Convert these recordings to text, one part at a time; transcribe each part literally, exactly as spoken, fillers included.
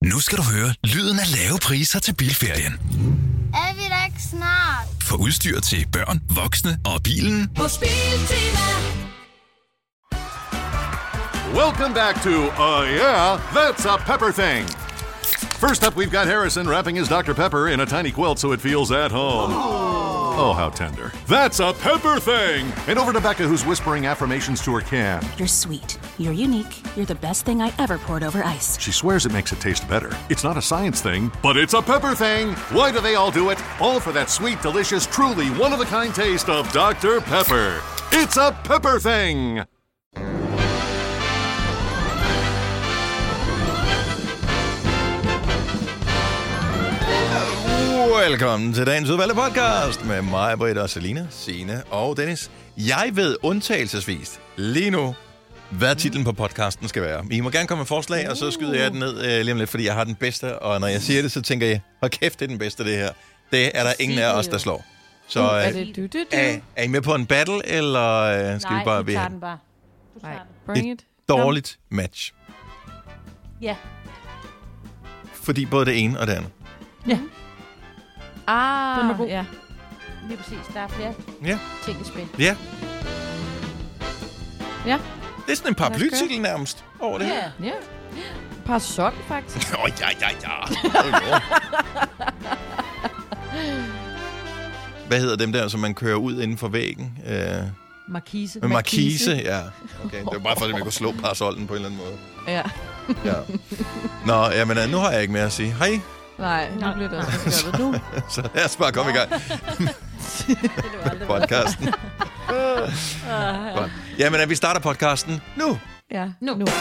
Nu skal du høre lyden af lave priser til bilferien. Er vi der ikke snart? For udstyr til børn, voksne og bilen. Hos Biltema. Welcome back to Uh Yeah, That's a Pepper Thing. First up, we've got Harrison wrapping his Doctor Pepper in a tiny quilt so it feels at home. Oh, how tender. That's a Pepper Thing! And over to Becca, who's whispering affirmations to her can. You're sweet. You're unique. You're the best thing I ever poured over ice. She swears it makes it taste better. It's not a science thing, but it's a Pepper Thing! Why do they all do it? All for that sweet, delicious, truly one-of-a-kind taste of Doctor Pepper. It's a Pepper Thing! Velkommen til dagens udvalgte podcast med mig, Britt og Selina, Signe og Dennis. Jeg ved undtagelsesvis lige nu, hvad titlen på podcasten skal være. I må gerne komme med forslag, og så skyder jeg den ned øh, lige om lidt, fordi jeg har den bedste. Og når jeg siger det, så tænker jeg, hold kæft, det er den bedste, det her. Det er der ingen af os, der slår. Så øh, er, det du, du, du? Er, er I med på en battle, eller øh, skal Nej, vi bare vi tager be- den bare. Du tager den. Bring et it. dårligt match? Ja. Fordi både det ene og det andet. Ja. Ah, Den er god. ja. Lige præcis. Der er flere Ja. ting i spil. Ja. Ja. Det er sådan en paraplytitel nærmest over det her. Ja. Ja. Parasol, faktisk. Åh, oh, ja, ja, ja. Hvad hedder dem der, som man kører ud inden for væggen? Øh, Markise. med markise, ja. Okay, det var bare for, at man kunne slå parasollen på en eller anden måde. Ja. Ja. Nå, jamen, nu har jeg ikke mere at sige. Hej. Nej, nu bliver det også gjort nu. Så lad os bare komme i gang med podcasten. Godt. Jamen, vi starter podcasten nu. Ja, Nu. nu.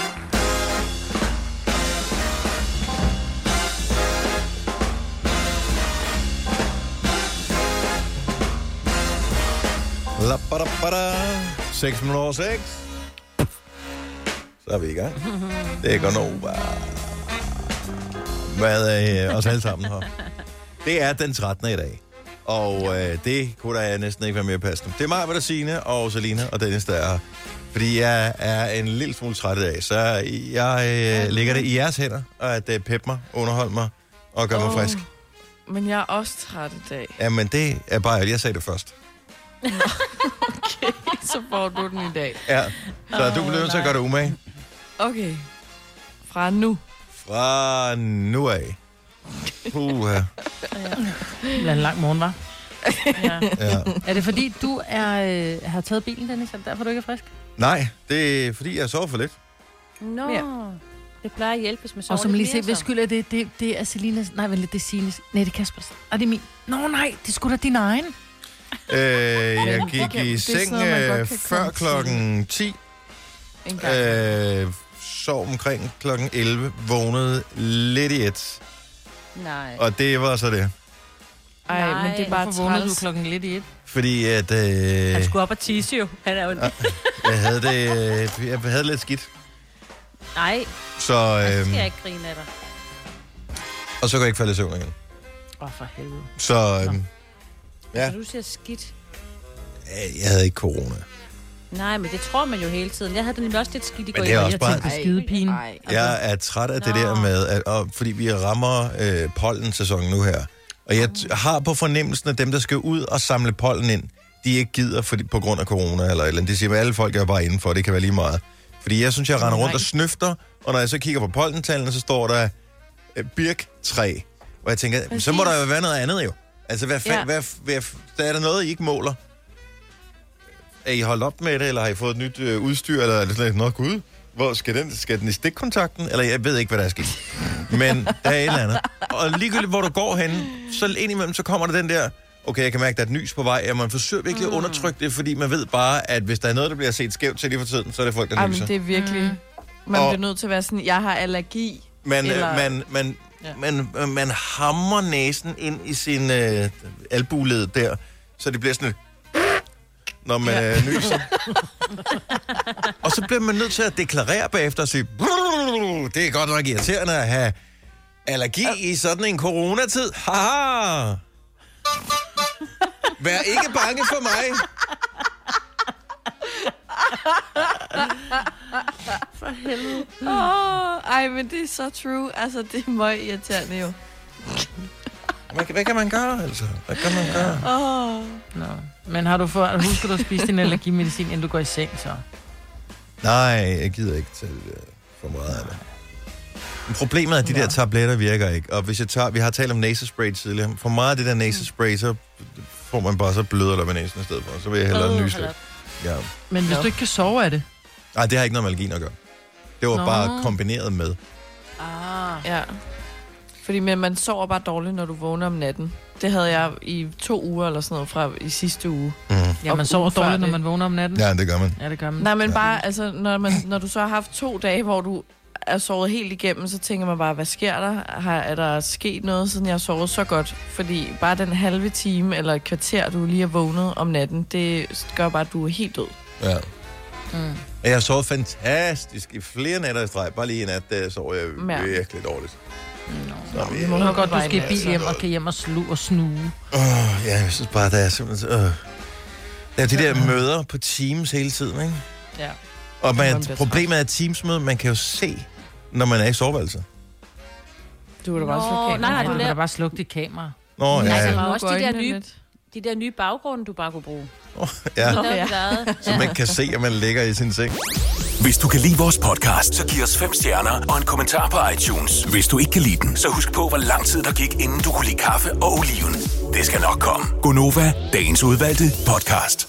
La, ba, da, ba, da. seks minutter over seks. Så er vi i gang. Det går nu bare. Hvad er os alle sammen her? Det er den trettende i dag. Og øh, det kunne da næsten ikke være mere passende. Det er mig, der Signe og Selina og Dennis, der er her. Fordi jeg er en lille smule træt i dag. Så jeg øh, lægger det i jeres hænder, og at øh, peppe mig, underholde mig og gøre mig frisk. Men jeg er også træt i dag. Jamen, det er bare, jeg sagde det først. Okay, så får du den i dag. Ja, så oh, du bliver nødt til at gøre det umage. Okay. Fra nu. Fra nu af. Puha. Det er en lang morgen, hva'? Ja. Ja. Er det fordi, du er, øh, har taget bilen, Dennis? Er det derfor, du ikke er frisk? Nej, det er fordi, jeg sover for lidt. Nå. Ja. Det plejer at hjælpe, hvis man sover. Og som lidt lige se, mere, hvad så. skyld er det? Det, det er Selinas... Nej, vel, det er Sines... Nej, det er Kaspers. Er det min? Nå, nej, det skulle da din egen. Øh, jeg gik det i er seng sådan noget, man godt øh, kan før komme klokken ti. En gang. Øh, sov omkring klokken elleve. Vågnede lidt i et. Nej. Og det var så det. Ej, Nej, men det er bare Hvorfor vågnede du træls. klokken lidt i et? Fordi at... Øh, Han skulle op og tisse jo. Han er jo... jeg havde det... Øh, jeg havde lidt skidt. Nej, Så... så skal Øh, jeg ikke grine af dig. og så kunne jeg ikke falde i søvn igen. Åh, oh, for helvede. Så... Øh, ja, Så du siger skidt. jeg havde ikke corona. Nej, men det tror man jo hele tiden. Jeg havde det nemlig også lidt skidt i går. det er også Jeg bare- tænkte, Ej, skidepine. ej. Jeg er træt af det Nå. der med, at, og, fordi vi rammer øh, pollensæsonen nu her. Og jeg t- har på fornemmelsen, at dem, der skal ud og samle pollen ind, de ikke gider for, på grund af corona eller et eller andet. De siger, at alle folk er bare indenfor, det kan være lige meget. Fordi jeg synes, jeg render rundt og snøfter, og når jeg så kigger på pollentallene, så står der øh, birktræ. Og jeg tænker, Præcis. så må der jo være noget andet jo. Altså, hvad, fa- Ja. hvad, hvad, der er der noget, I ikke måler? Er I holdt op med det, eller har I fået et nyt øh, udstyr, eller er det sådan noget, gud, hvor skal den, skal den i stikkontakten? Eller jeg ved ikke, hvad der er sket. Men der er et eller andet. Og ligegyldigt, hvor du går hen, så indimellem, så kommer der den der, okay, jeg kan mærke, der er et nys på vej, og man forsøger virkelig at undertrykke det, fordi man ved bare, at hvis der er noget, der bliver set skævt til lige for tiden, så er det folk, der Ej, nyser. men det er virkelig... Man Og- bliver nødt til at være sådan, jeg har allergi. Man, Eller- Eller... man, man, ja. man, man hammer næsen ind i sin øh, albuled der, så det bliver sådan et, når man ja. øh, nyser. Og så bliver man nødt til at deklarere bagefter og sige, det er godt nok irriterende at have allergi i sådan en coronatid. Haha! Vær ikke bange for mig. For helvede. Åh, oh, ej, men det er så true. Altså, det er meget irriterende jo. Hvad, hvad kan man gøre, altså? Hvad kan man gøre? Åh. Nå. Men har du for, husker du at spise din allergimedicin, inden du går i seng, så? Nej, jeg gider ikke tage det der for meget af det. Men problemet er, at de der tabletter virker ikke. Og hvis jeg tager, vi har talt om nasespray tidligere. For meget af det der nasespray, så får man bare så bløder der med næsen i stedet for. Så vil jeg hellere øh, nyse. Ja. Men hvis no. du ikke kan sove af det? Nej, det har ikke noget med allergien at gøre. Det var Nå. bare kombineret med. Ah. Ja. Fordi men man sover bare dårligt, når du vågner om natten. Det havde jeg i to uger eller sådan noget fra i sidste uge. Mm. Ja, man sover dårligt, det. når man vågner om natten. Ja, det gør man. Ja, det gør man. Nej, men ja. bare, altså, når, man, når du så har haft to dage, hvor du er sovet helt igennem, så tænker man bare, hvad sker der? Har, er der sket noget, siden jeg har sovet så godt? Fordi bare den halve time eller et kvarter, du lige er vågnet om natten, det gør bare, at du er helt død. Ja. Mm. Jeg har sovet fantastisk i flere nætter i streg. Bare lige en nat, der sover jeg ja. virkelig dårligt. Nå, det må nok godt, du skal i bil hjem og kan hjem og sluge og snuge. Åh, oh, ja, jeg synes bare, der er simpelthen... Uh. Der er de der møder på Teams hele tiden, ikke? Ja. Og man, problemet er, at Teams-møde, man kan jo se, når man er i soveværelset. Du kan da bare slukke kameraet. Nej, nej, Du du kan da laver... bare slukke dit kamera. Nå, ja. Altså, ja. også de der, nye, de der nye baggrunde, du bare kunne bruge. Oh, ja. Nå, ja. Så man kan se, at man ligger i sin seng. Hvis du kan lide vores podcast, så giv os fem stjerner og en kommentar på iTunes. Hvis du ikke kan lide den, så husk på, hvor lang tid der gik, inden du kunne lide kaffe og oliven. Det skal nok komme. Gonova, dagens udvalgte podcast.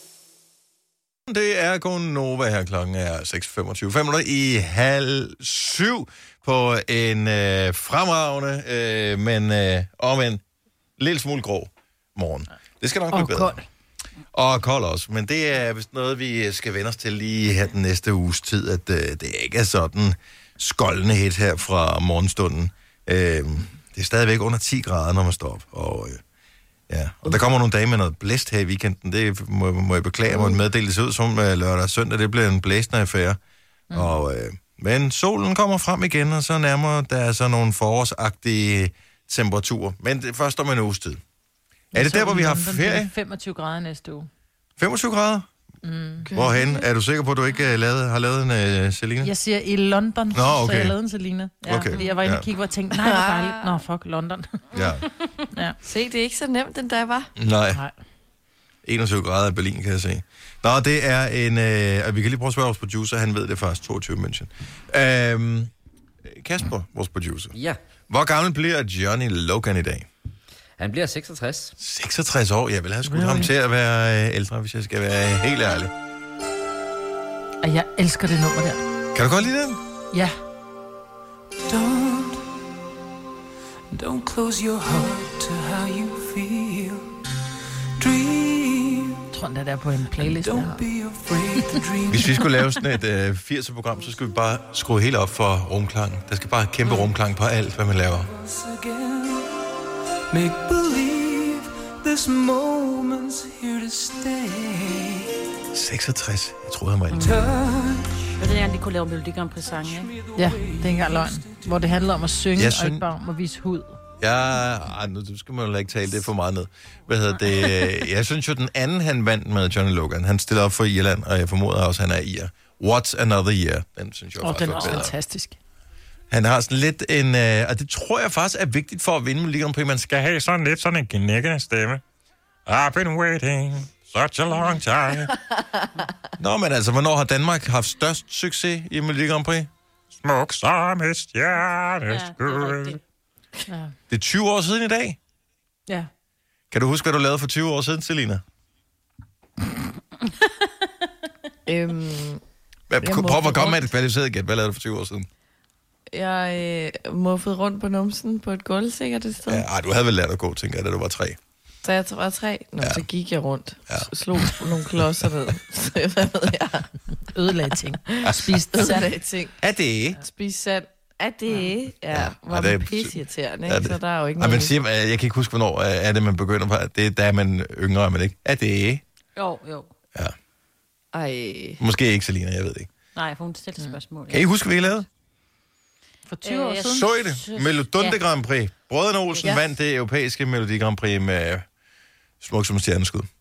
Det er Gonova her, klokken er seks femogtyve. Fem minutter i halv syv på en øh, fremragende, øh, men øh, om en lille smule grå morgen. Det skal nok blive og bedre. Kold. Og kold også, men det er vist noget, vi skal vende os til lige her den næste uges tid, at øh, det ikke er sådan skoldende hit her fra morgenstunden. Øh, det er stadigvæk under ti grader, når man står op, og... Øh, Ja, og der kommer nogle dage med noget blæst her i weekenden. Det må, må jeg beklage, må meddele sig ud som uh, lørdag og søndag. Det bliver en blæsende affære. Mm. Og, uh, men solen kommer frem igen, og så nærmer der så nogle forårsagtige temperaturer. Men det er først om en uges tid. Er det der, hvor vi har ferie? femogtyve grader næste uge. femogtyve grader? Mm. Okay. Hvorhen? Er du sikker på, at du ikke uh, lavet, har lavet en uh, Selina? Jeg siger i London, Nå, okay. så jeg lavede en Selina. Ja, okay. Fordi jeg var inde ja. og kigge og tænkte, nej, hvor dejligt. Nå, fuck, London. Ja. Ja. Se, det er ikke så nemt, den der var. Nej. Nej. enogtyve grader i Berlin, kan jeg se. Nå, det er en... Øh, og vi kan lige prøve at spørge vores producer, han ved det først, toogtyve München. Øhm, Kasper, vores producer. Ja. Hvor gammel bliver Johnny Logan i dag? Han bliver seksogtres. seksogtres år? Jeg vil have skudt ham til at være øh, ældre, hvis jeg skal være helt ærlig. Og jeg elsker det nummer der. Kan du godt lide den? Ja. Don't, don't close your heart to how you feel. Dream. Jeg tror, den er der på en playlist. Don't be afraid to dream. Hvis vi skulle lave sådan et øh, firser-program, så skulle vi bare skrue helt op for rumklang. Der skal bare kæmpe rumklang på alt, hvad man laver. Make believe this moment's here to stay. seksogtres. Jeg troede, han var ældre. Og det er, de kunne lave Melodi Grand Prix-sange, ikke? Ja, det er ikke engang løgn. Hvor det handler om at synge, Jeg synes... og ikke bare om at vise hud. Ja, ej, nu skal man jo ikke tale det for meget ned. Hvad hedder det? Jeg synes jo, den anden, han vandt med Johnny Logan, han stiller op for Irland, og jeg formoder også, at han er irer. What's Another Year? Den synes jeg og faktisk den er også bedre. fantastisk. Han har sådan lidt en... Øh, og det tror jeg faktisk er vigtigt for at vinde Melodi Grand Prix. Man skal have sådan lidt sådan en gnækkende stemme. I've been waiting such a long time. Nå, men altså, hvornår har Danmark haft størst succes i Melodi Grand Prix? Smuk som et stjerneskud. Ja, Ja. Det er tyve år siden i dag. Ja. Kan du huske, hvad du lavede for tyve år siden, Selina? øhm, Prøv at komme med et kvalificeret gæt. Hvad lavede du for tyve år siden? Jeg øh, muffede rundt på numsen på et gulv, sikkert et sted. Ja, ej, du havde vel lært at gå, tænker jeg, da du var tre. Så jeg var tre. Nå, ja. så gik jeg rundt. Ja. Slog nogle klodser ned. Så hvad ved jeg? Ødelagde ting. Spiste sand. ting. Er det? Spiste sand. Er det? Ja, ja. Var det pisseirriterende, ikke? Så der er jo ikke noget... noget... Men siger, jeg kan ikke huske, hvornår er det, man begynder på. Det er, da er man yngre, men ikke? Er det? Jo, jo. Ja. Ej. Måske ikke, Selina, jeg ved ikke. Nej, for hun stiller spørgsmål. Kan I huske, hvad I lavede? For tyve år siden? Så I det? Melodi Ja. Grand Prix. Brødrene Olsen Ja. vandt det europæiske Melodi Grand Prix med Smuk som stjerneskud.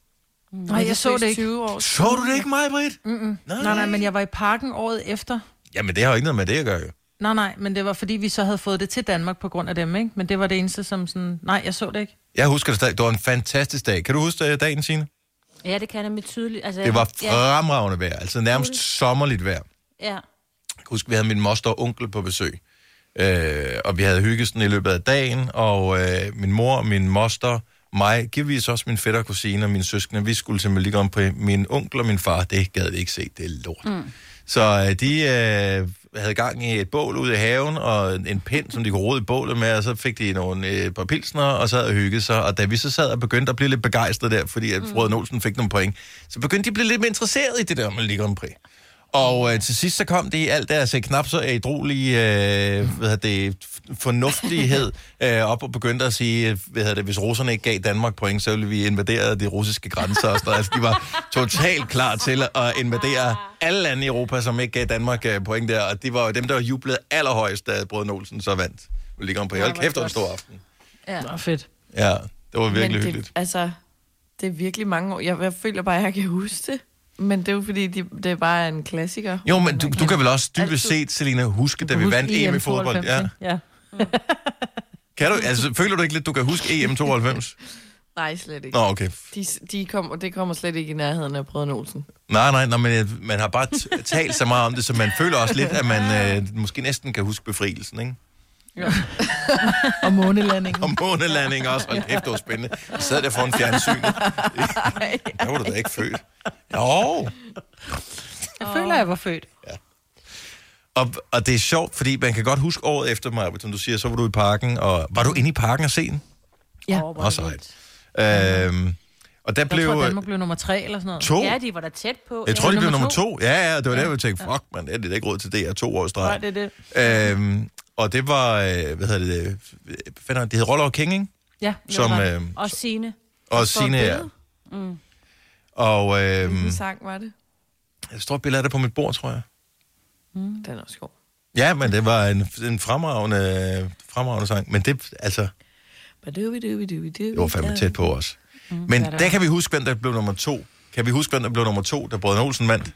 Nej, jeg så det ikke. tyve år. Så du det ikke, Maj-Brit? Mm-mm. Nej, nej, men jeg var i parken året efter. Jamen, det har jo ikke noget med det at gøre, jo. Nej, nej, men det var fordi, vi så havde fået det til Danmark på grund af dem, ikke? Men det var det eneste, som sådan... Nej, jeg så det ikke. Jeg husker det stadig. Det var en fantastisk dag. Kan du huske dagen, Signe? Ja, det kan jeg nemlig tydeligt. Altså, Det var ja. fremragende vejr. Altså nærmest sommerligt vejr. Ja. Jeg husker, vi havde min moster og onkel på besøg. Øh, og vi havde hygget sådan i løbet af dagen. Og øh, min mor, min moster, mig, givetvis også min fætter, kusine og mine søskende, vi skulle til Melodi Grand Prix. Min onkel og min far, det gad vi ikke se. Det er lort. Mm. Så øh, de øh, havde gang i et bål ude i haven, og en pind, som de kunne rode i bålet med, og så fik de nogle øh, par pilsner, og sad og hyggede sig. Og da vi så sad og begyndte at blive lidt begejstrede der, fordi at Frode Olsen fik nogle point, så begyndte de at blive lidt mere interesseret i det der Melodi Grand Prix. Og øh, til sidst så kom det i alt deres øh, knap så ædruelige øh, hvad hedder det, fornuftighed øh, op og begyndte at sige, hvad hedder det, hvis russerne ikke gav Danmark point, så ville vi invadere de russiske grænser og sådan noget. Altså, de var totalt klar til at invadere alle lande i Europa, som ikke gav Danmark øh, point der. Og de var jo dem, der jublede allerhøjst, da Brødre Olsen så vandt. Vi ligger om på. Hold kæft, det var en stor aften. Ja. Nå, fedt. Ja, det var virkelig Men det, hyggeligt. Altså, det er virkelig mange år. Jeg, jeg føler bare, at jeg kan huske det. Men det er jo fordi, de, det er bare en klassiker. Jo, men du, du kan vel også dybest altid set, Selina, huske, da vi vandt E M i fodbold. Ja. Ja. Kan du, altså, føler du ikke lidt, du kan huske E M tooghalvfems? Nej, slet ikke. Nå, okay. De, de kom, det kommer slet ikke i nærheden af Brødre Olsen. Nej, nej, nej, men øh, man har bare t- talt så meget om det, så man føler også lidt, at man øh, måske næsten kan huske befrielsen, ikke? Ja. Og månelanding. Og månelanding også. Hold kæft, det var spændende. Jeg sad der foran fjernsynet. Der var du da ikke født. Jo. Jeg føler, jeg var født. Ja. Og, og det er sjovt, fordi man kan godt huske året efter mig, som du siger, så var du i parken, og var du inde i parken og se den? Ja. Oh, også right. Øhm, og der jeg blev... tror, Danmark blev nummer tre eller sådan noget. To? Ja, de var da tæt på. Jeg ja. tror, de blev nummer nummer to. to. Ja, ja, det var ja. der, vi tænkte, fuck, man, det er da ikke råd til det her to år i streg. Nej, det er det. Øhm, og det var, øh, hvad hedder det, finder, det hed Roller og King, ikke? Ja, Som, øh, Og Signe. og Signe, ja. Mm. Og øh, Hvilken sang var det? jeg står et billede af det på mit bord, tror jeg. Mm. Den er også god. Ja, men det var en, en fremragende, fremragende sang. Men det, altså, det var fandme tæt på os. Mm, men der kan vi huske, hvem der blev nummer to. Kan vi huske, hvem der blev nummer to, da Brødre Olsen vandt?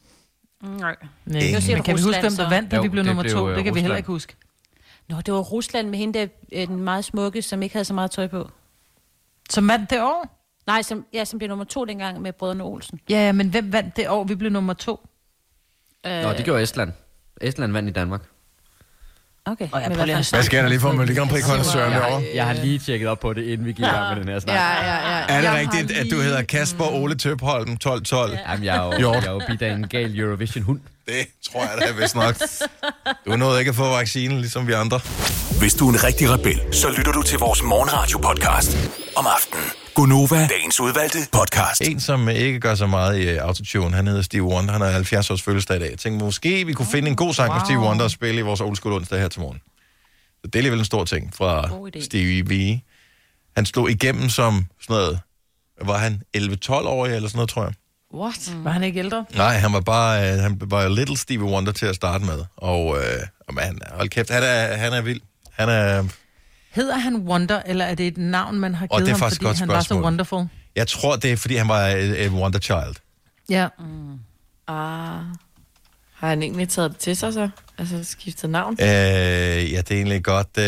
Nej. Nej. Men kan vi huske, hvem der vandt, da Jo, vi blev det nummer blev, to? øh, Det kan vi Rusland. heller ikke huske. Nå, det var Rusland med hende, der, øh, den meget smukke, som ikke havde så meget tøj på. Som vandt det år? Nej, som, ja, som blev nummer to dengang med Brødrene Olsen. Ja, ja, men hvem vandt det år, vi blev nummer to? Øh, Nå, det gjorde Estland. Estland vandt i Danmark. Okay. Og jeg Men prøver lige hvad at fanden- Hvad sker der lige for, at Melodi Grand Prix kun er Søren Jeg, derovre? jeg har lige tjekket op på det, inden vi gik i gang med den her snak. Ja, ja, ja. Er det Jeg rigtigt, har at du lige- hedder Kasper Ole Tøbholm tolv tolv? Jamen, jeg er jo, Jo. jeg er jo bidt af en gal Eurovision-hund. Det tror jeg da vist nok. Du nåede ikke at få vaccinen, ligesom vi andre. Hvis du er en rigtig rebel, så lytter du til vores morgenradio-podcast om aftenen. Gonova, dagens udvalgte podcast. En, som ikke gør så meget i uh, autotune, han hedder Stevie Wonder. Han har halvfjerds års fødselsdag i dag. Jeg tænkte, måske vi kunne finde en god sang wow. med Stevie Wonder og spille i vores old school onsdag her til morgen. Så det er alligevel en stor ting fra Stevie V. Han slog igennem som sådan noget, var han elleve tolv årig eller sådan noget, tror jeg. What? Var han ikke ældre? Nej, han var bare, øh, han var Little Stevie Wonder til at starte med. Og, øh, og man, hold kæft, han er, han er vild. Han er... Hedder han Wonder, eller er det et navn, man har Og givet det er ham, faktisk fordi et godt han var så spørgsmål. wonderful? Jeg tror, det er, fordi han var et, et wonder child. Ja. Mm. Ah. Har han egentlig taget det til sig så? Altså skiftet navn? Øh, ja, det er egentlig godt. Øh,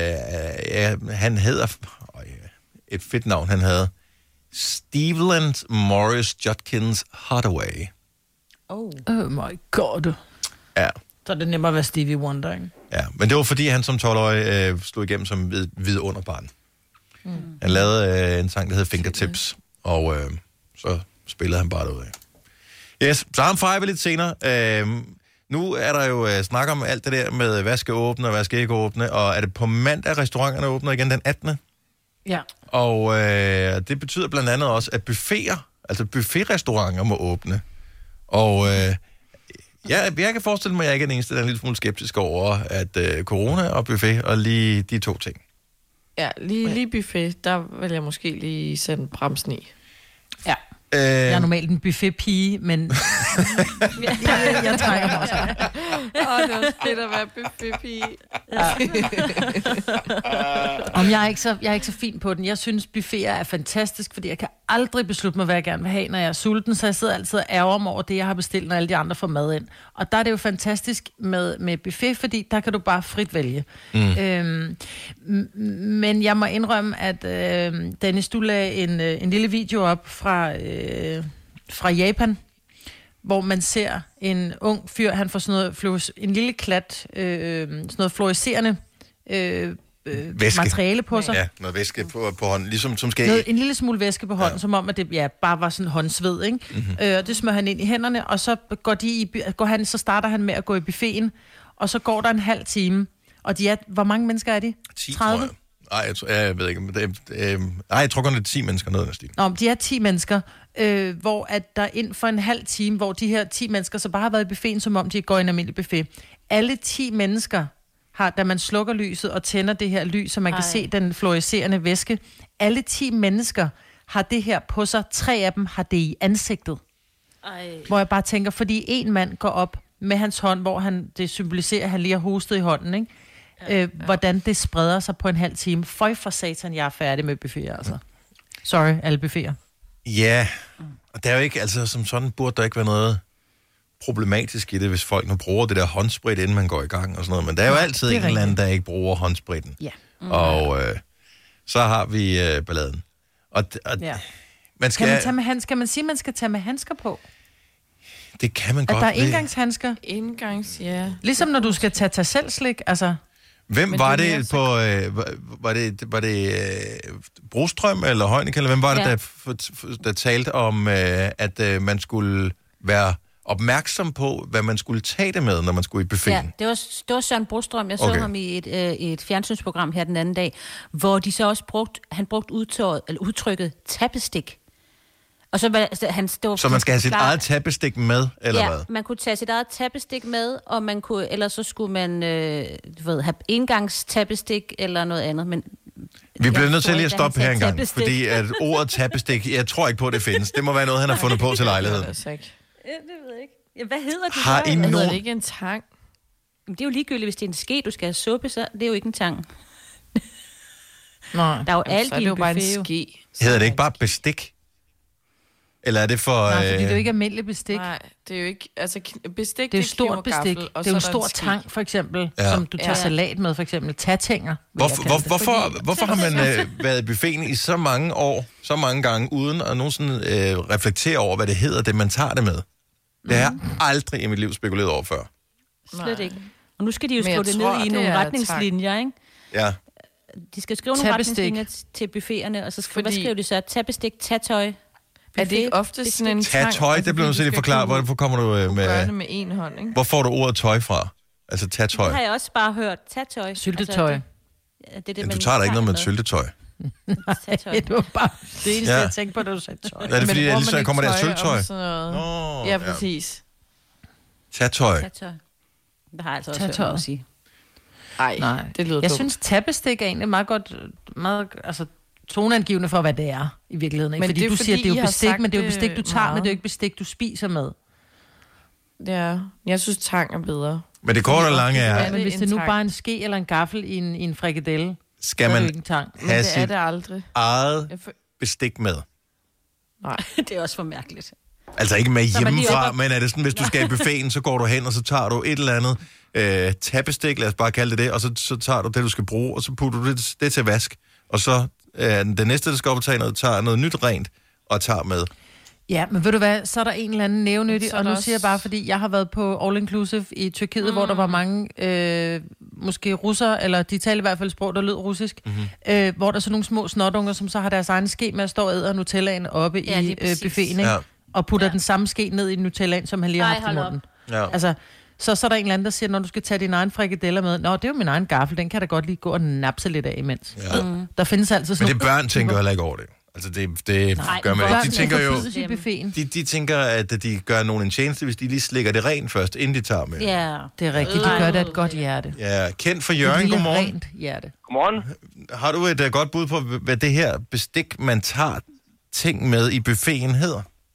ja, han hedder... Øh, et fedt navn, han havde. Steveland Morris Judkins Hathaway. Oh. Oh my god. Ja. Så er det nemmere at være Stevie Wonder, ikke? Ja, men det var fordi, han som tolv-årig øh, slog igennem som vid- vidunderbarn. Mm. Han lavede øh, en sang, der hed Fingertips, og øh, så spillede han bare derudad. Yes, så ham fejrer vi lidt senere. Øh, nu er der jo øh, snak om alt det der med, hvad skal åbne og hvad skal ikke åbne, og er det på mandag, restauranterne åbner igen den attende? Ja. Og øh, det betyder blandt andet også, at buffeter, altså buffetrestauranter må åbne. Og øh, ja, jeg kan forestille mig, at jeg ikke er den eneste, der er en lille smule skeptisk over, at øh, corona og buffet, og lige de to ting. Ja, lige, lige buffet, der vil jeg måske lige sende bremsen i. Ja. Øh... Jeg er normalt en buffet-pige, men jeg, jeg, jeg trækker mig også. Åh, oh, det var fedt at være buffet-pige. Om jeg er, ikke så, jeg er ikke så fin på den. Jeg synes, buffeter er fantastisk, fordi jeg kan aldrig beslutte mig, hvad jeg gerne vil have, når jeg er sulten. Så jeg sidder altid og ærger mig over det, jeg har bestilt, når alle de andre får mad ind. Og der er det jo fantastisk med, med buffet, fordi der kan du bare frit vælge. Mm. Øhm, men jeg må indrømme, at øh, Dennis, du lagde en, øh, en lille video op fra, øh, fra Japan, hvor man ser en ung fyr, han får sådan noget, fluoris, en lille klat, øh, sådan noget fluorescerende øh, øh, materiale på sig. Ja, noget væske på, på hånden, ligesom som skal noget, en lille smule væske på hånden, ja. Som om, at det ja, bare var sådan håndsved, ikke? Mm-hmm. Øh, og det smører han ind i hænderne, og så, går de i, går han, så starter han med at gå i buffeten, og så går der en halv time, og de er, hvor mange mennesker er de? ti, tredive? Nej, jeg, tror, jeg ved ikke, men det, øh, nej, jeg tror kun, det er ti mennesker noget af den stil. Nå, de er ti mennesker, øh, hvor at der ind for en halv time, hvor de her ti mennesker så bare har været i buffeten, som om de går i en almindelig buffet. Alle ti mennesker har, da man slukker lyset og tænder det her lys, så man Ej. kan se den fluorescerende væske, alle ti mennesker har det her på sig. Tre af dem har det i ansigtet. Ej. Hvor jeg bare tænker, fordi en mand går op med hans hånd, hvor han, det symboliserer, at han lige har hostet i hånden, ikke? Ja, øh, ja. Hvordan det spreder sig på en halv time. Føj for satan, jeg er færdig med buffeter, altså. Sorry, alle buffeter. Ja, og der er jo ikke, altså som sådan burde der ikke være noget problematisk i det, hvis folk nu bruger det der håndsprit, inden man går i gang og sådan noget. Men der er jo altid en eller anden, der ikke bruger håndspritten. Ja. Mm. Og øh, så har vi øh, balladen. Og, og ja. man skal... Kan man tage med handsker? Kan man sige, at man skal tage med handsker på? Det kan man at godt. At der er engangshandsker? Engangs, ja. Ligesom når du skal tage tage selv slik, altså... Hvem var det, det på, øh, var det, var det øh, Brostrøm eller Heunicke, eller hvem var det, ja. der, der talte om, øh, at øh, man skulle være opmærksom på, hvad man skulle tage det med, når man skulle i buffeten? Ja, det var, det var Søren Brostrøm. Jeg så okay. ham i et, øh, et fjernsynsprogram her den anden dag, hvor de så også brugt, han brugte udtøjet, eller udtrykket tappestik. Og så, altså, han stod så man skal have sit klar. eget tappestik med, eller ja, hvad? Man kunne tage sit eget tappestik med, og man kunne, ellers så skulle man øh, du ved, have engangstappestik eller noget andet. Men vi bliver nødt til lige at stoppe her en gang, fordi at ordet tappestik, jeg tror ikke på, at det findes. Det må være noget, han har fundet på til lejligheden. Det ved jeg ikke. Ja, hvad hedder det? Har I nogen... Hedder det ikke en tang? Men det er jo ligegyldigt, hvis det er en ske, du skal have suppe, så det er jo ikke en tang. Nå, der er jo alt så er det jo bare en ske. Hedder det ikke bare bestik? Eller er det for... Nej, fordi det er jo ikke almindelig bestik. Nej, det er jo ikke... Altså, bestik, det er jo stort bestik. Det er jo en stor tang, for eksempel, ja. som du tager ja. salat med, for eksempel. Tatænger. Hvorfor, hvor, hvorfor, fordi, hvorfor har man øh, været i buffeten i så mange år, så mange gange, uden at nogensinde øh, reflektere over, hvad det hedder, det man tager det med? Det har jeg aldrig i mit liv spekuleret over før. Slet ikke. Og nu skal de jo skrive det ned i nogle retningslinjer, ikke? Ja. De skal skrive nogle retningslinjer til buffeterne, og så skal, hvad skriver de så? Tappestik, tatøj. Er det ikke ofte sådan en tang? Tag tøj, det bliver nødt til at forklare. Hvorfor kommer du øh, med... Gøre det med en hånd, ikke? Hvor får du ordet tøj fra? Altså tag tøj. Det har jeg også bare hørt. Tag tøj. Syltetøj. Altså, det, det, det, ja, du tager da ikke noget med syltetøj. Det var bare det eneste, ja. jeg tænkte på, da du sagde tøj. Ja, det er fordi, jeg lige så kommer der syltetøj. Nå, ja, præcis. Tag tøj. Tag tøj. Det har jeg altså også hørt noget at sige. Ej, Nej, det lyder Jeg dumt. synes, tappestik er egentlig meget godt... Meget, altså, toneangivende for, hvad det er i virkeligheden. Ikke? Men fordi det er du fordi, siger, at det er jo bestik, men det er jo bestik, du tager, meget. men det er jo ikke bestik, du spiser med. Ja, jeg synes, tang er bedre. Men det korte og lange er... Ja, men hvis det nu bare er en ske eller en gaffel i en, i en frikadelle, skal man en tang. Men det er det aldrig. eget bestik med? Nej, det er også for mærkeligt. Altså ikke med hjemmefra, men er det sådan, hvis du skal i buffeten, så går du hen, og så tager du et eller andet øh, tappestik, lad os bare kalde det det, og så, så tager du det, du skal bruge, og så putter du det, det til vask, og så øh, den næste, der skal op og tage noget, tager noget nyt rent, og tager med. Ja, men ved du hvad, så er der en eller anden nævnyttig, og nu også... siger jeg bare, fordi jeg har været på All Inclusive i Tyrkiet, mm. hvor der var mange, øh, måske russere, eller de talte i hvert fald sprog, der lød russisk, mm-hmm. øh, hvor der er sådan nogle små snotunger, som så har deres egen ske med at stå og æde Nutellaen oppe ja, i øh, buffeten, ja. og putter ja. den samme ske ned i Nutellaen, som han lige har Ej, haft i munden. Ja. Altså, så, så er der en eller anden, der siger, når du skal tage din egen frikadeller med, nå, det er jo min egen gaffel, den kan da godt lige gå og napse lidt af imens. Ja. Mm. Der findes altså sådan Men det børn tænker heller ikke over det. Altså det, det Nej, gør man ikke. De tænker jo, de, de tænker, at de gør nogen en tjeneste, hvis de lige slikker det rent først, inden de tager med. Ja, det er rigtigt. De gør det af et godt hjerte. Ja, kendt for Jørgen, et godmorgen. Rent hjerte. Godmorgen. Har du et uh, godt bud på, hvad det her bestik, man tager ting med i buffeten hedder?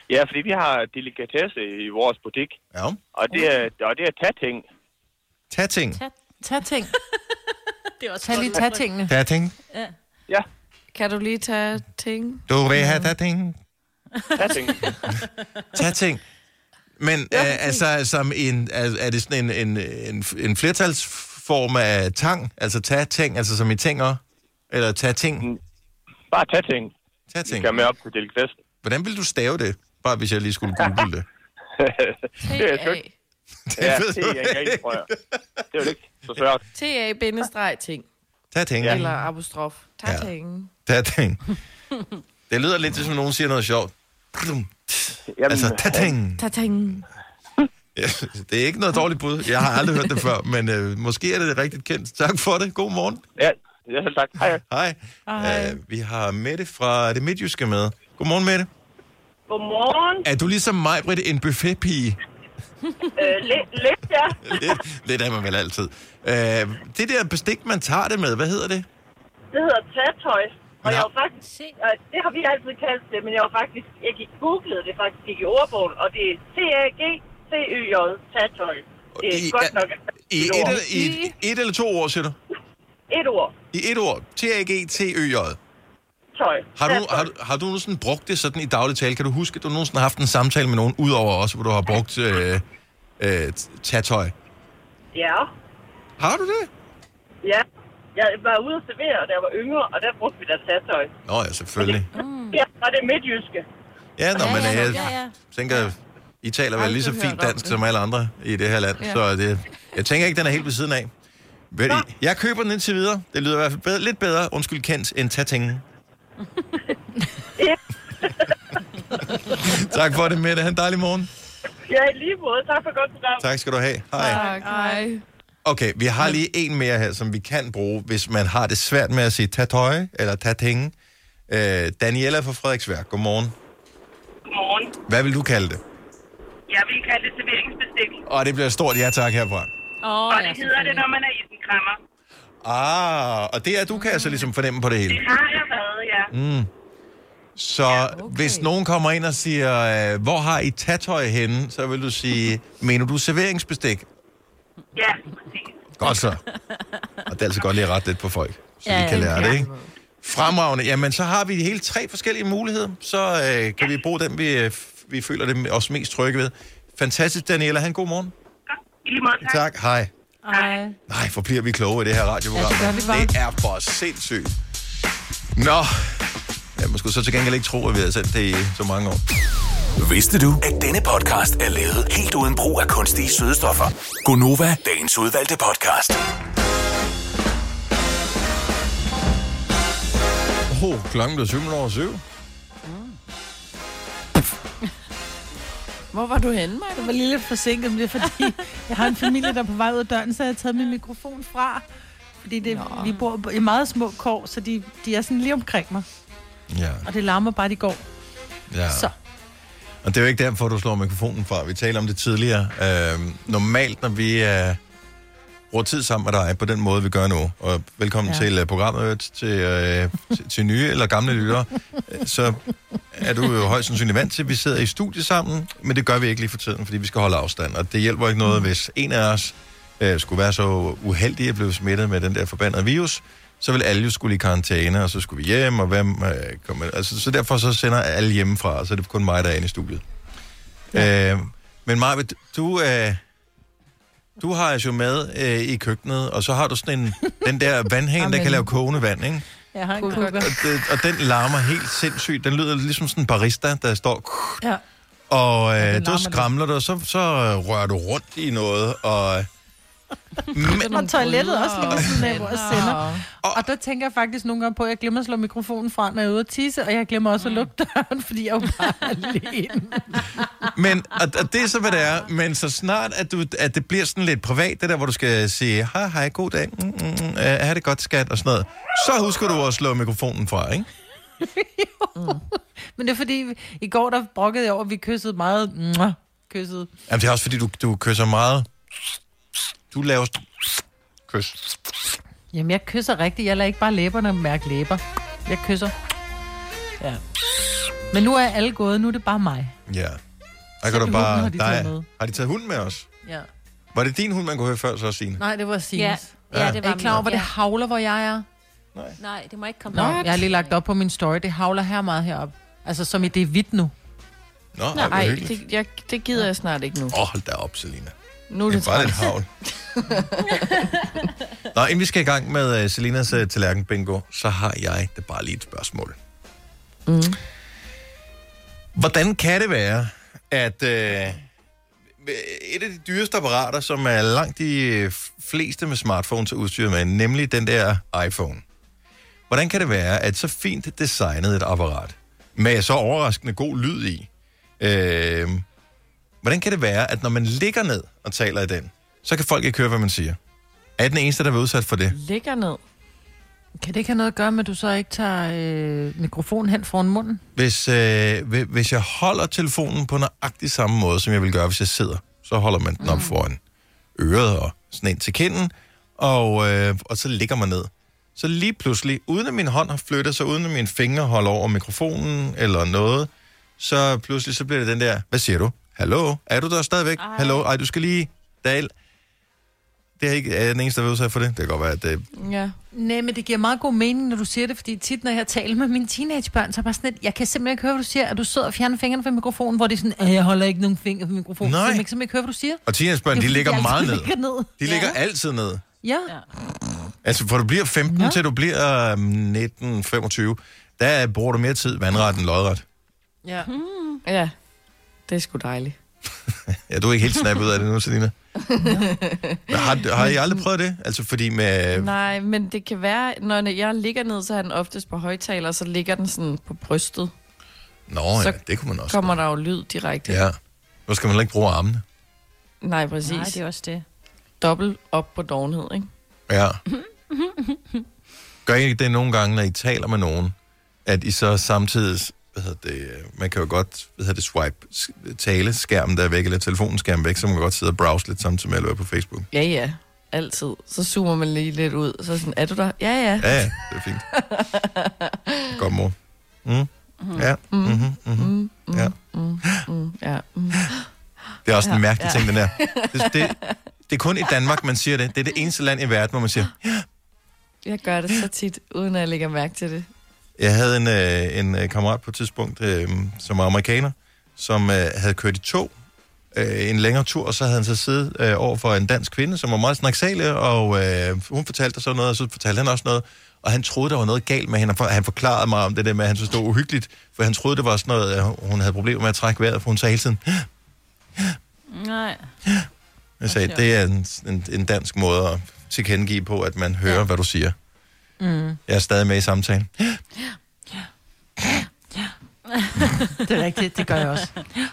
Ja, fordi vi har delikatesse i vores butik. Ja. Og det er, og det er tatting. Tatting? Tatting. Det er også Tag lige tattingene. Tatting? Ja. Ja. Kan du lige tage ting? Du vil have tatting? Tatting. Tatting. Men ja, øh, altså, som en, er, er det sådan en, en, en, en flertalsform af tang? Altså tatting, altså som i tænger? Eller tatting? Bare tatting. Tatting. Vi skal med op til delikatesse. Hvordan vil du stave det? Bare hvis jeg lige skulle google det. Det er sgu ikke. Ja, det er jeg ikke, tror jeg. Det er jo ikke så svært. T-A-ting. Tatting. Ja. Eller apostrof. Tatting. Ja. Tatting. Det lyder lidt som nogen siger noget sjovt. Jamen, altså, tatting. Tatting. Ja, det er ikke noget dårligt bud. Jeg har aldrig hørt det før, men øh, måske er det rigtigt kendt. Tak for det. God morgen. Ja, ja selv tak. Hej. Hej. Hej. Uh, vi har Mette fra det midtjyske med. Godmorgen, Mette. Godmorgen. Er du ligesom mig, Britt, en buffetpige? øh, lidt, lidt, ja. lidt, lidt er man vel altid. Uh, det der bestik, man tager det med, hvad hedder det? Det hedder tatøj. Og ja. jeg var faktisk, øh, det har vi altid kaldt det, men jeg var faktisk, jeg gik googlede det faktisk, gik i ordbogen, og det er T A G T Ø J, tatøj. Det er I, godt nok i et, eller, i et eller to ord, siger du? Et ord. I et ord. T A G T Ø J. Tøj. Har du, har, du, har du nogensinde brugt det sådan i daglig tale? Kan du huske, at du nogensinde har haft en samtale med nogen, udover os, hvor du har brugt øh, øh, tatøj? Ja. Har du det? Ja. Jeg var ude at servere, da jeg var yngre, og der brugte vi da tatøj. Nå ja, selvfølgelig. Mm. Ja, og det er midtjyske. Ja, nå, Ja, men ja, jeg ja, ja. tænker, I taler vel lige så Aldrig fint hørt om dansk det. som alle andre i det her land, Ja. så det, jeg tænker ikke, den er helt ved siden af. Ved I, jeg køber den indtil videre. Det lyder i hvert fald bedre, lidt bedre, undskyld kendt, end tatting. Tak for det, Mette. Ha' en dejlig morgen. Ja, i lige måde. Tak for godt program. Tak skal du have. Hej. Tak, hej. Okay, vi har lige en mere her, som vi kan bruge, hvis man har det svært med at sige tatøj eller tatting. Øh, Daniela fra Frederiksværk, godmorgen. Godmorgen. Hvad vil du kalde det? Jeg vil kalde det serveringsbestik. Og det bliver et stort ja tak herfra. Oh, og det hedder det, når man er isenkræmmer. Ah, og det er du kan altså ligesom fornemme på det hele. Det har jeg været, ja. Mm. Så ja, okay. Hvis nogen kommer ind og siger, øh, hvor har I tatøj henne, så vil du sige, mener du serveringsbestik? Ja, præcis. Godt så. Og det er altså godt lige at rette lidt på folk, så Ja, de kan lære ja. det, ikke? Fremragende. Jamen, så har vi hele tre forskellige muligheder. Så øh, kan vi bruge dem, vi, øh, vi føler det os mest trygge ved. Fantastisk, Daniela. Ha' en god morgen. I lige måde, tak. Tak. Hej. Hej. Nej, hvor bliver vi kloge i det her radioprogram. Ja, det gør vi bare. Det er for sindssygt. Nå. Jeg må sgu så til gengæld ikke tro, at vi har sendt det i så mange år. Vidste du, at denne podcast er lavet helt uden brug af kunstige sødestoffer? Gonova, dagens udvalgte podcast. Oh, klokken blev syv over syv. Hvor var du henne, Maja? Jeg var lige lidt forsinket, men det er fordi, jeg har en familie, der er på vej ud af døren, så jeg har taget min mikrofon fra. Fordi det, vi bor i meget små kår, så de, de er sådan lige omkring mig. Ja. Og det larmer bare, de går. Ja. Så. Og det er jo ikke derfor, du slår mikrofonen fra. Vi talte om det tidligere. Øh, normalt, når vi øh, bruger tid sammen med dig på den måde, vi gør nu, og velkommen ja. til uh, programmet til, øh, til, til nye eller gamle lyttere, øh, så er du jo højst sandsynligt vant til, at vi sidder i studie sammen, men det gør vi ikke lige for tiden, fordi vi skal holde afstand. Og det hjælper ikke noget, hvis en af os øh, skulle være så uheldig at blive smittet med den der forbandede virus, så vil alle jo skulle i karantæne, og så skulle vi hjem, og hvem øh, kommer... Altså, så derfor så sender alle hjemmefra, og så er det kun mig, der er inde i studiet. Ja. Øh, men Marve, du, øh, du har jo med øh, i køkkenet, og så har du sådan en, den der vandhane, der kan lave kogende vand, ikke? Jeg har en Og, kukker. det, og den larmer helt sindssygt. Den lyder ligesom sådan en barista, der står... Ja. Og øh, den du larmer skramler dig, og så, så rører du rundt i noget, og... Men, og toilettet også lige ved siden af, hvor jeg sender. Og, og der tænker jeg faktisk nogle gange på, at jeg glemmer at slå mikrofonen fra, når jeg er ude at tisse, og jeg glemmer også at lukke døren, fordi jeg er jo bare alene. Men, og, og det er så, hvad det er. Men så snart, at, du, at det bliver sådan lidt privat, det der, hvor du skal sige, hej, hej, god dag, mm, mm, uh, er det godt, skat, og sådan noget, så husker du at slå mikrofonen fra, ikke? mm. Men det er fordi, i går der brokkede jeg over, at vi kyssede meget. Mwah, kyssede. Jamen, det er også fordi, du, du kysser meget. Du laver kys. Jamen, jeg kysser rigtigt. Jeg lader ikke bare læberne mærke læber. Jeg kysser. Ja. Men nu er alle gået, nu er det bare mig. Ja. Der kan du bare... Har de, dig, med. har de taget hunden med os? Ja. Var det din hund, man kunne høre før, så Signe? Nej, det var Sines. Ja. Ja, ja, det var er I klar over, hvor det havler, hvor jeg er? Nej. Nej, det må ikke komme Nå, op. jeg har lige lagt op på min story. Det havler her meget heroppe. Altså, som i det er hvidt nu. Nå, Nej, det, jeg, det gider jeg snart ikke nu. Åh, oh, hold da op, Selina. Nu er det, det er bare lidt havl. Nå, inden vi skal i gang med uh, Selinas uh, tallerken bingo, så har jeg det bare lige et spørgsmål. Mm. Hvordan kan det være, at uh, et af de dyreste apparater, som er langt de fleste med smartphones er udstyret med, nemlig den der iPhone. Hvordan kan det være, at så fint designet et apparat, med så overraskende god lyd i, uh, hvordan kan det være, at når man ligger ned og taler i den, så kan folk ikke høre, hvad man siger? Er den eneste, der er udsat for det? Ligger ned? Kan det ikke have noget at gøre med, at du så ikke tager øh, mikrofonen hen foran munden? Hvis, øh, hvis jeg holder telefonen på nøjagtig samme måde, som jeg vil gøre, hvis jeg sidder, så holder man den mm. op foran øret og sådan ind til kinden, og, øh, og så ligger man ned. Så lige pludselig, uden at min hånd har flyttet sig, uden at mine fingre holder over mikrofonen eller noget, så pludselig så bliver det den der, hvad siger du? Hallo? Er du der stadigvæk? Ej. Hallo? Ej, du skal lige... Dal. Det er ikke er den eneste, der vil udsat for det. Det kan godt være, at det... Ja. Nej, men det giver meget god mening, når du siger det, fordi tit, når jeg taler med mine teenagebørn, så er bare sådan lidt, jeg kan simpelthen ikke høre, hvad du siger. Er du sød og fjerner fingrene fra mikrofonen, hvor det er sådan, at jeg holder ikke nogen fingre fra mikrofonen. Nej. Så jeg kan simpelthen ikke høre, hvad du siger. Og teenagebørn, de ligger de meget ned. Ligger ned. De ligger ja. altid ned. Ja. Altså, for du bliver femten, ja. til du bliver um, nitten femogtyve, der bruger du mere tid vandret end lodret. Ja. Hmm. Ja, det er sgu dejligt. Ja, du er ikke helt snappet ud af det nu, Selina. har, har I aldrig prøvet det? Altså, fordi med... Nej, men det kan være, når jeg ligger ned, så er den oftest på højtaler, så ligger den sådan på brystet. Nå, så ja, det kunne man også. Så kommer der jo lyd direkte. Ja. Nu skal man heller ikke bruge armene. Nej, præcis. Nej, det er også det. Dobbelt op på dovenhed, ikke? Ja. Gør I det nogle gange, når I taler med nogen, at I så samtidig... Hvad hedder det, man kan jo godt hvad hedder det, swipe tale skærmen der er væk, eller telefonen skærmen væk, så man kan godt sidde og browse lidt samtidig med at være på Facebook. Ja, ja. Altid. Så zoomer man lige lidt ud. Så sådan, er du der? Ja, ja. Ja, ja. Det er fint. Godt, mor. Mm. Mm-hmm. Ja. Mm-hmm. Mm-hmm. Ja. Mm-hmm. Ja. Mm. Det er også ja. en mærkelig ja. ting, den der. Det, det, det er kun i Danmark, man siger det. Det er det eneste land i verden, hvor man siger, ja. Jeg gør det så tit, uden at jeg lægger mærke til det. Jeg havde en, øh, en øh, kammerat på et tidspunkt, øh, som var amerikaner, som øh, havde kørt i tog øh, en længere tur, og så havde han så siddet øh, over for en dansk kvinde, som var meget snaksalig, og øh, hun fortalte så noget, og så fortalte han også noget, og han troede, der var noget galt med hende, og han forklarede mig om det der med, at han synes, det var uhyggeligt, for han troede, det var sådan noget, at hun havde problemer med at trække vejret, for hun sagde hele tiden, nej. Jeg sagde, det er en, en, en dansk måde at tilkendegive på, at man hører, ja. Hvad du siger. Mm. Jeg er stadig med i samtalen. Ja. Ja. Ja. Ja. Det er rigtigt, det gør jeg også.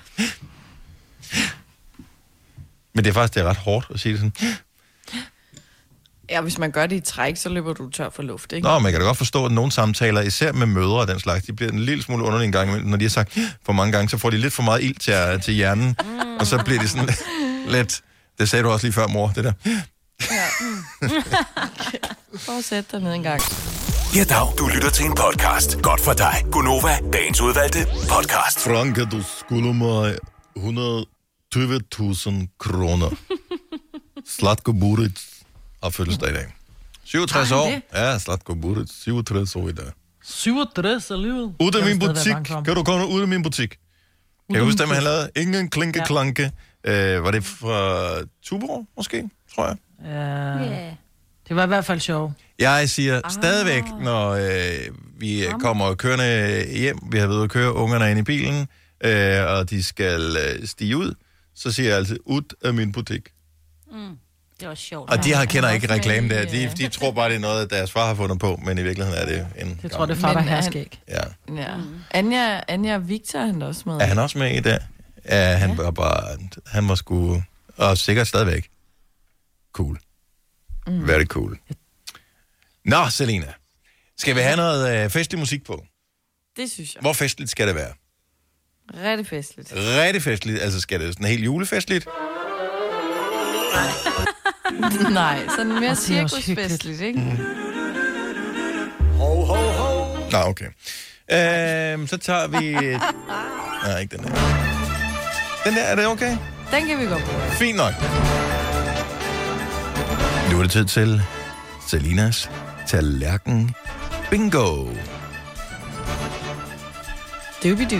Men det er faktisk det er ret hårdt at sige det sådan. Ja, hvis man gør det i træk, så løber du tør for luft, ikke? Nå, man kan da godt forstå, at nogle samtaler, især med mødre og den slags, de bliver en lille smule underlig en gang imellem. Når de har sagt for mange gange, så får de lidt for meget ild til, til hjernen, mm. og så bliver de sådan lidt... Det sagde du også lige før, mor, det der. Ja. Prøv at sætte dig ned en gang. Ja, dag. Du lytter til en podcast. Godt for dig. Gunova, dagens udvalgte podcast. Franke, du skylder mig et hundrede og tyve tusind kroner. Zlatko Buric har fødselsdag i dag. syvogtres år. Ja, Zlatko Buric. syvogtres år i dag. syvogtres alligevel. Ud af min butik. Kan du komme ud af min butik? Kan jeg huske, at han lavede ingen klinke klanke. Ja. Uh, var det fra Tuborg, måske, tror jeg? Ja. Yeah. Det var i hvert fald sjovt. Jeg siger ah. stadigvæk, når øh, vi kommer kørende hjem, vi har været at køre ungerne ind i bilen, øh, og de skal øh, stige ud, så siger jeg altid, ud af min butik. Mm. Det var sjovt. Og de har kender ikke reklame der. De, de tror bare, det er noget, deres far har fundet på, men i virkeligheden er det en... Jeg tror, det er far, der har skæg. Ja. ja. Mm. Anja, Anja og Victor er han også med. Er han også med i det? Ja, han ja. var bare... Han var sgu... Og sikkert stadigvæk. Cool. Mm. Very cool. Nå, Selina. Skal vi have noget øh, festlig musik på? Det synes jeg. Hvor festligt skal det være? Rigtig festligt. Rigtig festligt? Altså, skal det sådan helt julefestligt? Nej, sådan mere cirkusfestligt, ikke? Mm. Ho, ho, ho. Nå, okay. Øhm, så tager vi... Nej, ikke den der. Den der, er det okay? Den kan vi gå på. Fint nok. Nu er det tid til Selinas tallerken bingo. Doobie-doo.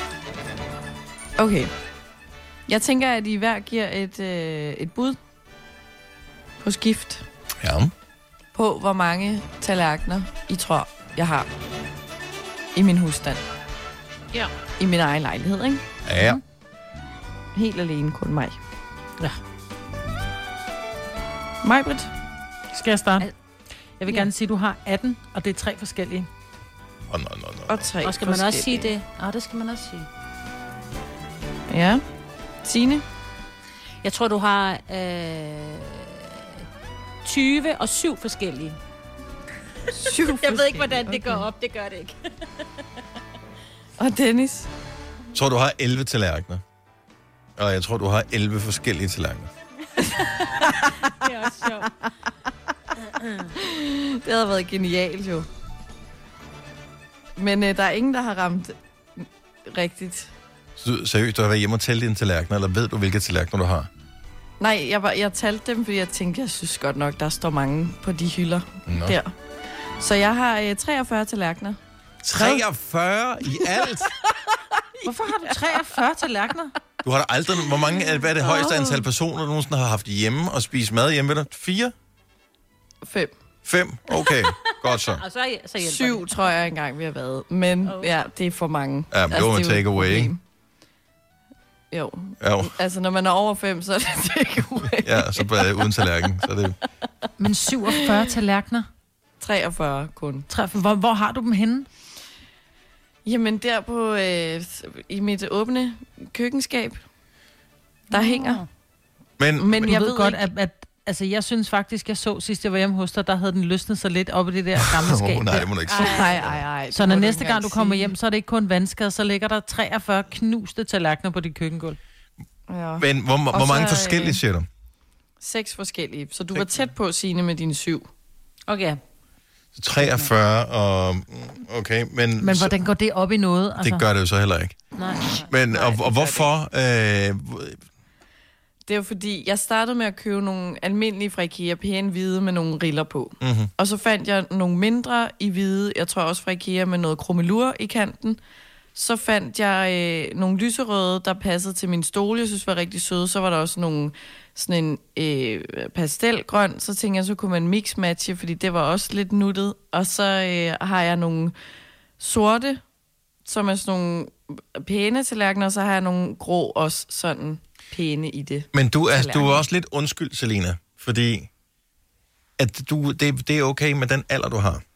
Okay. Jeg tænker, at I hver giver et, øh, et bud på skift. Ja. På, hvor mange tallerkener I tror, jeg har i min husstand. Ja. I min egen lejlighed, ikke? Ja. Helt alene, kun mig. Ja. Maj-Brit? Skal jeg starte? Jeg vil gerne sige, at du har atten, og det er tre forskellige. Oh, no, no, no. Og tre Og skal man også sige det? Ja, det skal man også sige. Ja. Signe? Jeg tror, du har øh, tyve og syv forskellige. syv Jeg ved ikke, hvordan det går op. Det gør det ikke. Og Dennis? Jeg tror, du har elleve tallerkener. Og jeg tror, du har elleve forskellige tallerkener. Det er også sjovt. Det havde været genialt, jo. Men øh, der er ingen, der har ramt rigtigt. Så, seriøst, du har været hjemme og tælle dine tallerkener, eller ved du, hvilke tallerkener du har? Nej, jeg, var, jeg talte dem, fordi jeg tænkte, jeg synes godt nok, der står mange på de hylder Nå. der. Så jeg har øh, treogfyrre tallerkener. treogfyrre i alt? Hvorfor har du treogfyrre tallerkener? Du har da aldrig... Hvor mange, hvad er det højeste antal personer, du nogensinde har haft hjemme og spist mad hjemme ved dig? Fire? Fem. Fem? Okay, godt så. Og så, så Syv, det. tror jeg engang, vi har været. Men oh. ja, det er for mange. Ja, men altså, det var en take-away, ikke? Jo. jo. Altså, når man er over fem, så er det take-away. Ja, så bare uden tallerken. Så er det... Men syvogfyrre tallerkener? treogfyrre kun. Hvor, hvor har du dem henne? Jamen, der på øh, i mit åbne køkkenskab, der oh. hænger. Men, men, men jeg ved, ved godt, ikke... at, at altså, jeg synes faktisk, jeg så sidst, jeg var hjemme hos dig, der havde den løsnet så lidt op i det der gamle skab. Oh, nej, det må du ikke sige. Ej, ej, ej. Så når næste gang du kommer hjem, så er det ikke kun vandskade, så ligger der treogfyrre knuste tallerkener på dit køkkengulv. Ja. Men hvor, hvor så, mange forskellige siger du? Seks forskellige. Så du var tæt på, Signe, med dine syv. Okay. treogfyrre og... Okay, men... Men hvordan går det op i noget? Altså? Det gør det jo så heller ikke. Nej, nej, men, nej, og, og hvorfor... Øh... Det er jo fordi, jeg startede med at købe nogle almindelige fra IKEA, pæne hvide med nogle riller på. Mm-hmm. Og så fandt jeg nogle mindre i hvide, jeg tror også fra IKEA, med noget krummelur i kanten. Så fandt jeg øh, nogle lyserøde, der passede til min stol, jeg synes var rigtig søde. Så var der også nogle... sådan en øh, pastelgrøn, så tænkte jeg, så kunne man mix-matche, fordi det var også lidt nuttet. Og så øh, har jeg nogle sorte, som er sådan nogle pæne tallerkener, og så har jeg nogle grå også sådan pæne i det. Men du er, du er også lidt undskyld, Selina, fordi at du, det, det er okay med den alder, du har.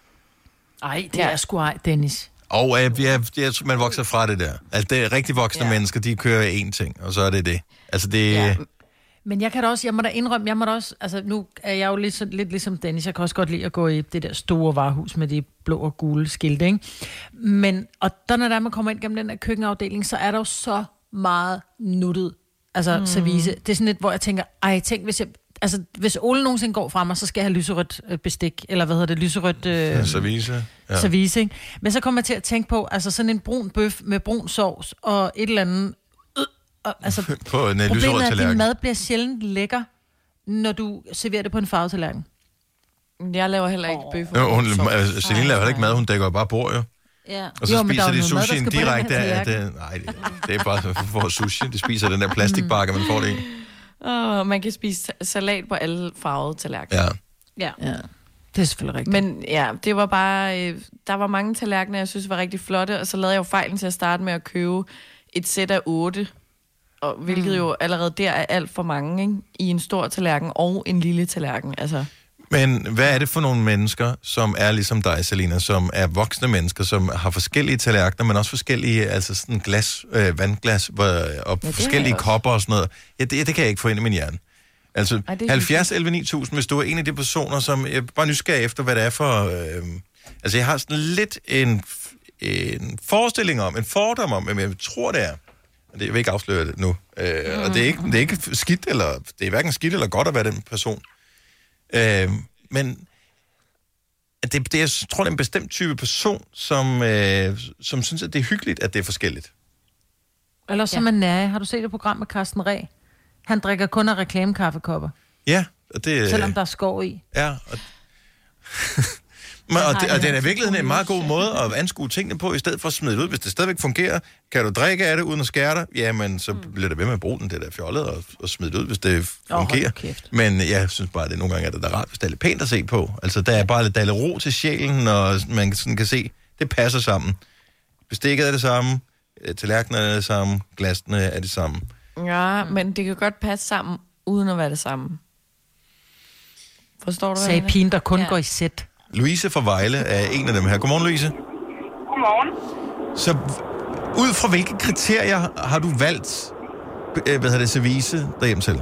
Ej, det er sgu ej, Dennis. Og øh, ja, man vokser fra det der. Altså, det er rigtig voksne ja. mennesker, de kører én ting, og så er det det. Altså, det... Ja. Men jeg kan da også, jeg må da indrømme, jeg må da også, altså nu er jeg jo lidt, lidt ligesom Dennis, jeg kan også godt lide at gå i det der store varehus med de blå og gule skilte, ikke? Men, og der når der man kommer ind gennem den der køkkenafdeling, så er der jo så meget nuttet, altså mm. service. Det er sådan lidt, hvor jeg tænker, ej, tænk hvis jeg, altså hvis Ole nogensinde går fra mig, så skal jeg have lyserødt øh, bestik, eller hvad hedder det, lyserødt... Øh, ja, service. Ja. Service, ikke? Men så kommer jeg til at tænke på, altså sådan en brun bøf med brun sovs og et eller andet. Og, altså, på en problemet er, at din mad bliver sjældent lækker, når du serverer det på en farvetallerken. Jeg laver heller ikke bøf. Ja, hun, altså, Celine laver heller ikke mad, hun dækker bare bord, jo. Ja. Og så jo, spiser de sushien sushien direkte af det. Nej, det, det er bare for sushi. De spiser den der plastikbakke, man får det i. Oh, man kan spise salat på alle farvede tallerkener. Ja. Ja. Ja. Det er selvfølgelig rigtigt. Men ja, det var bare... Øh, der var mange tallerkener, jeg synes var rigtig flotte, og så lavede jeg jo fejlen til at starte med at købe et sæt af otte, og, hvilket mm. jo allerede der er alt for mange, ikke? I en stor tallerken og en lille tallerken. Altså. Men hvad er det for nogle mennesker, som er ligesom dig, Selina, som er voksne mennesker, som har forskellige tallerkener, men også forskellige, altså sådan glas, øh, vandglas hvor, og ja, forskellige kopper og sådan noget? Ja, det, det kan jeg ikke få ind i min hjerne. Altså Ej, halvfjerds elleve ni tusind, hvis du er en af de personer, som jeg bare nysgerrig efter, hvad det er for... Øh, altså jeg har sådan lidt en, en forestilling om, en fordom om, men jeg tror det er. Det, jeg vil ikke afsløre det nu. Øh, mm. Og det er, ikke, det er ikke skidt, eller det er hverken skidt eller godt at være den person. Øh, men at det, det, jeg tror, det er en bestemt type person, som, øh, som synes, at det er hyggeligt, at det er forskelligt. Eller som ja. en nære. Har du set et program med Carsten Reh? Han drikker kun af reklamekaffekopper. Ja, og det... Selvom der er skov i. Ja, og... Men, og, det, og det er i virkeligheden en meget god måde at anskue tingene på, i stedet for at smide det ud. Hvis det stadigvæk fungerer, kan du drikke af det uden at skære dig, jamen så bliver det ved med at bruge den, det der fjollet, og, og smide det ud, hvis det fungerer. Oh, men jeg synes bare, at det nogle gange er det der rart, hvis det er lidt pænt at se på. Altså, der er bare lidt, der er lidt ro til sjælen, og man sådan kan se, det passer sammen. Bestikket er det samme, tallerkenerne er det samme, glasene er det samme. Ja, men det kan godt passe sammen, uden at være det samme. Forstår du, hvad sagde pigen, der kun ja. går i sæt. Louise fra Vejle er en af dem her. Godmorgen, Louise. Godmorgen. Så ud fra hvilke kriterier har du valgt, hvad hedder det, service derhjemme til?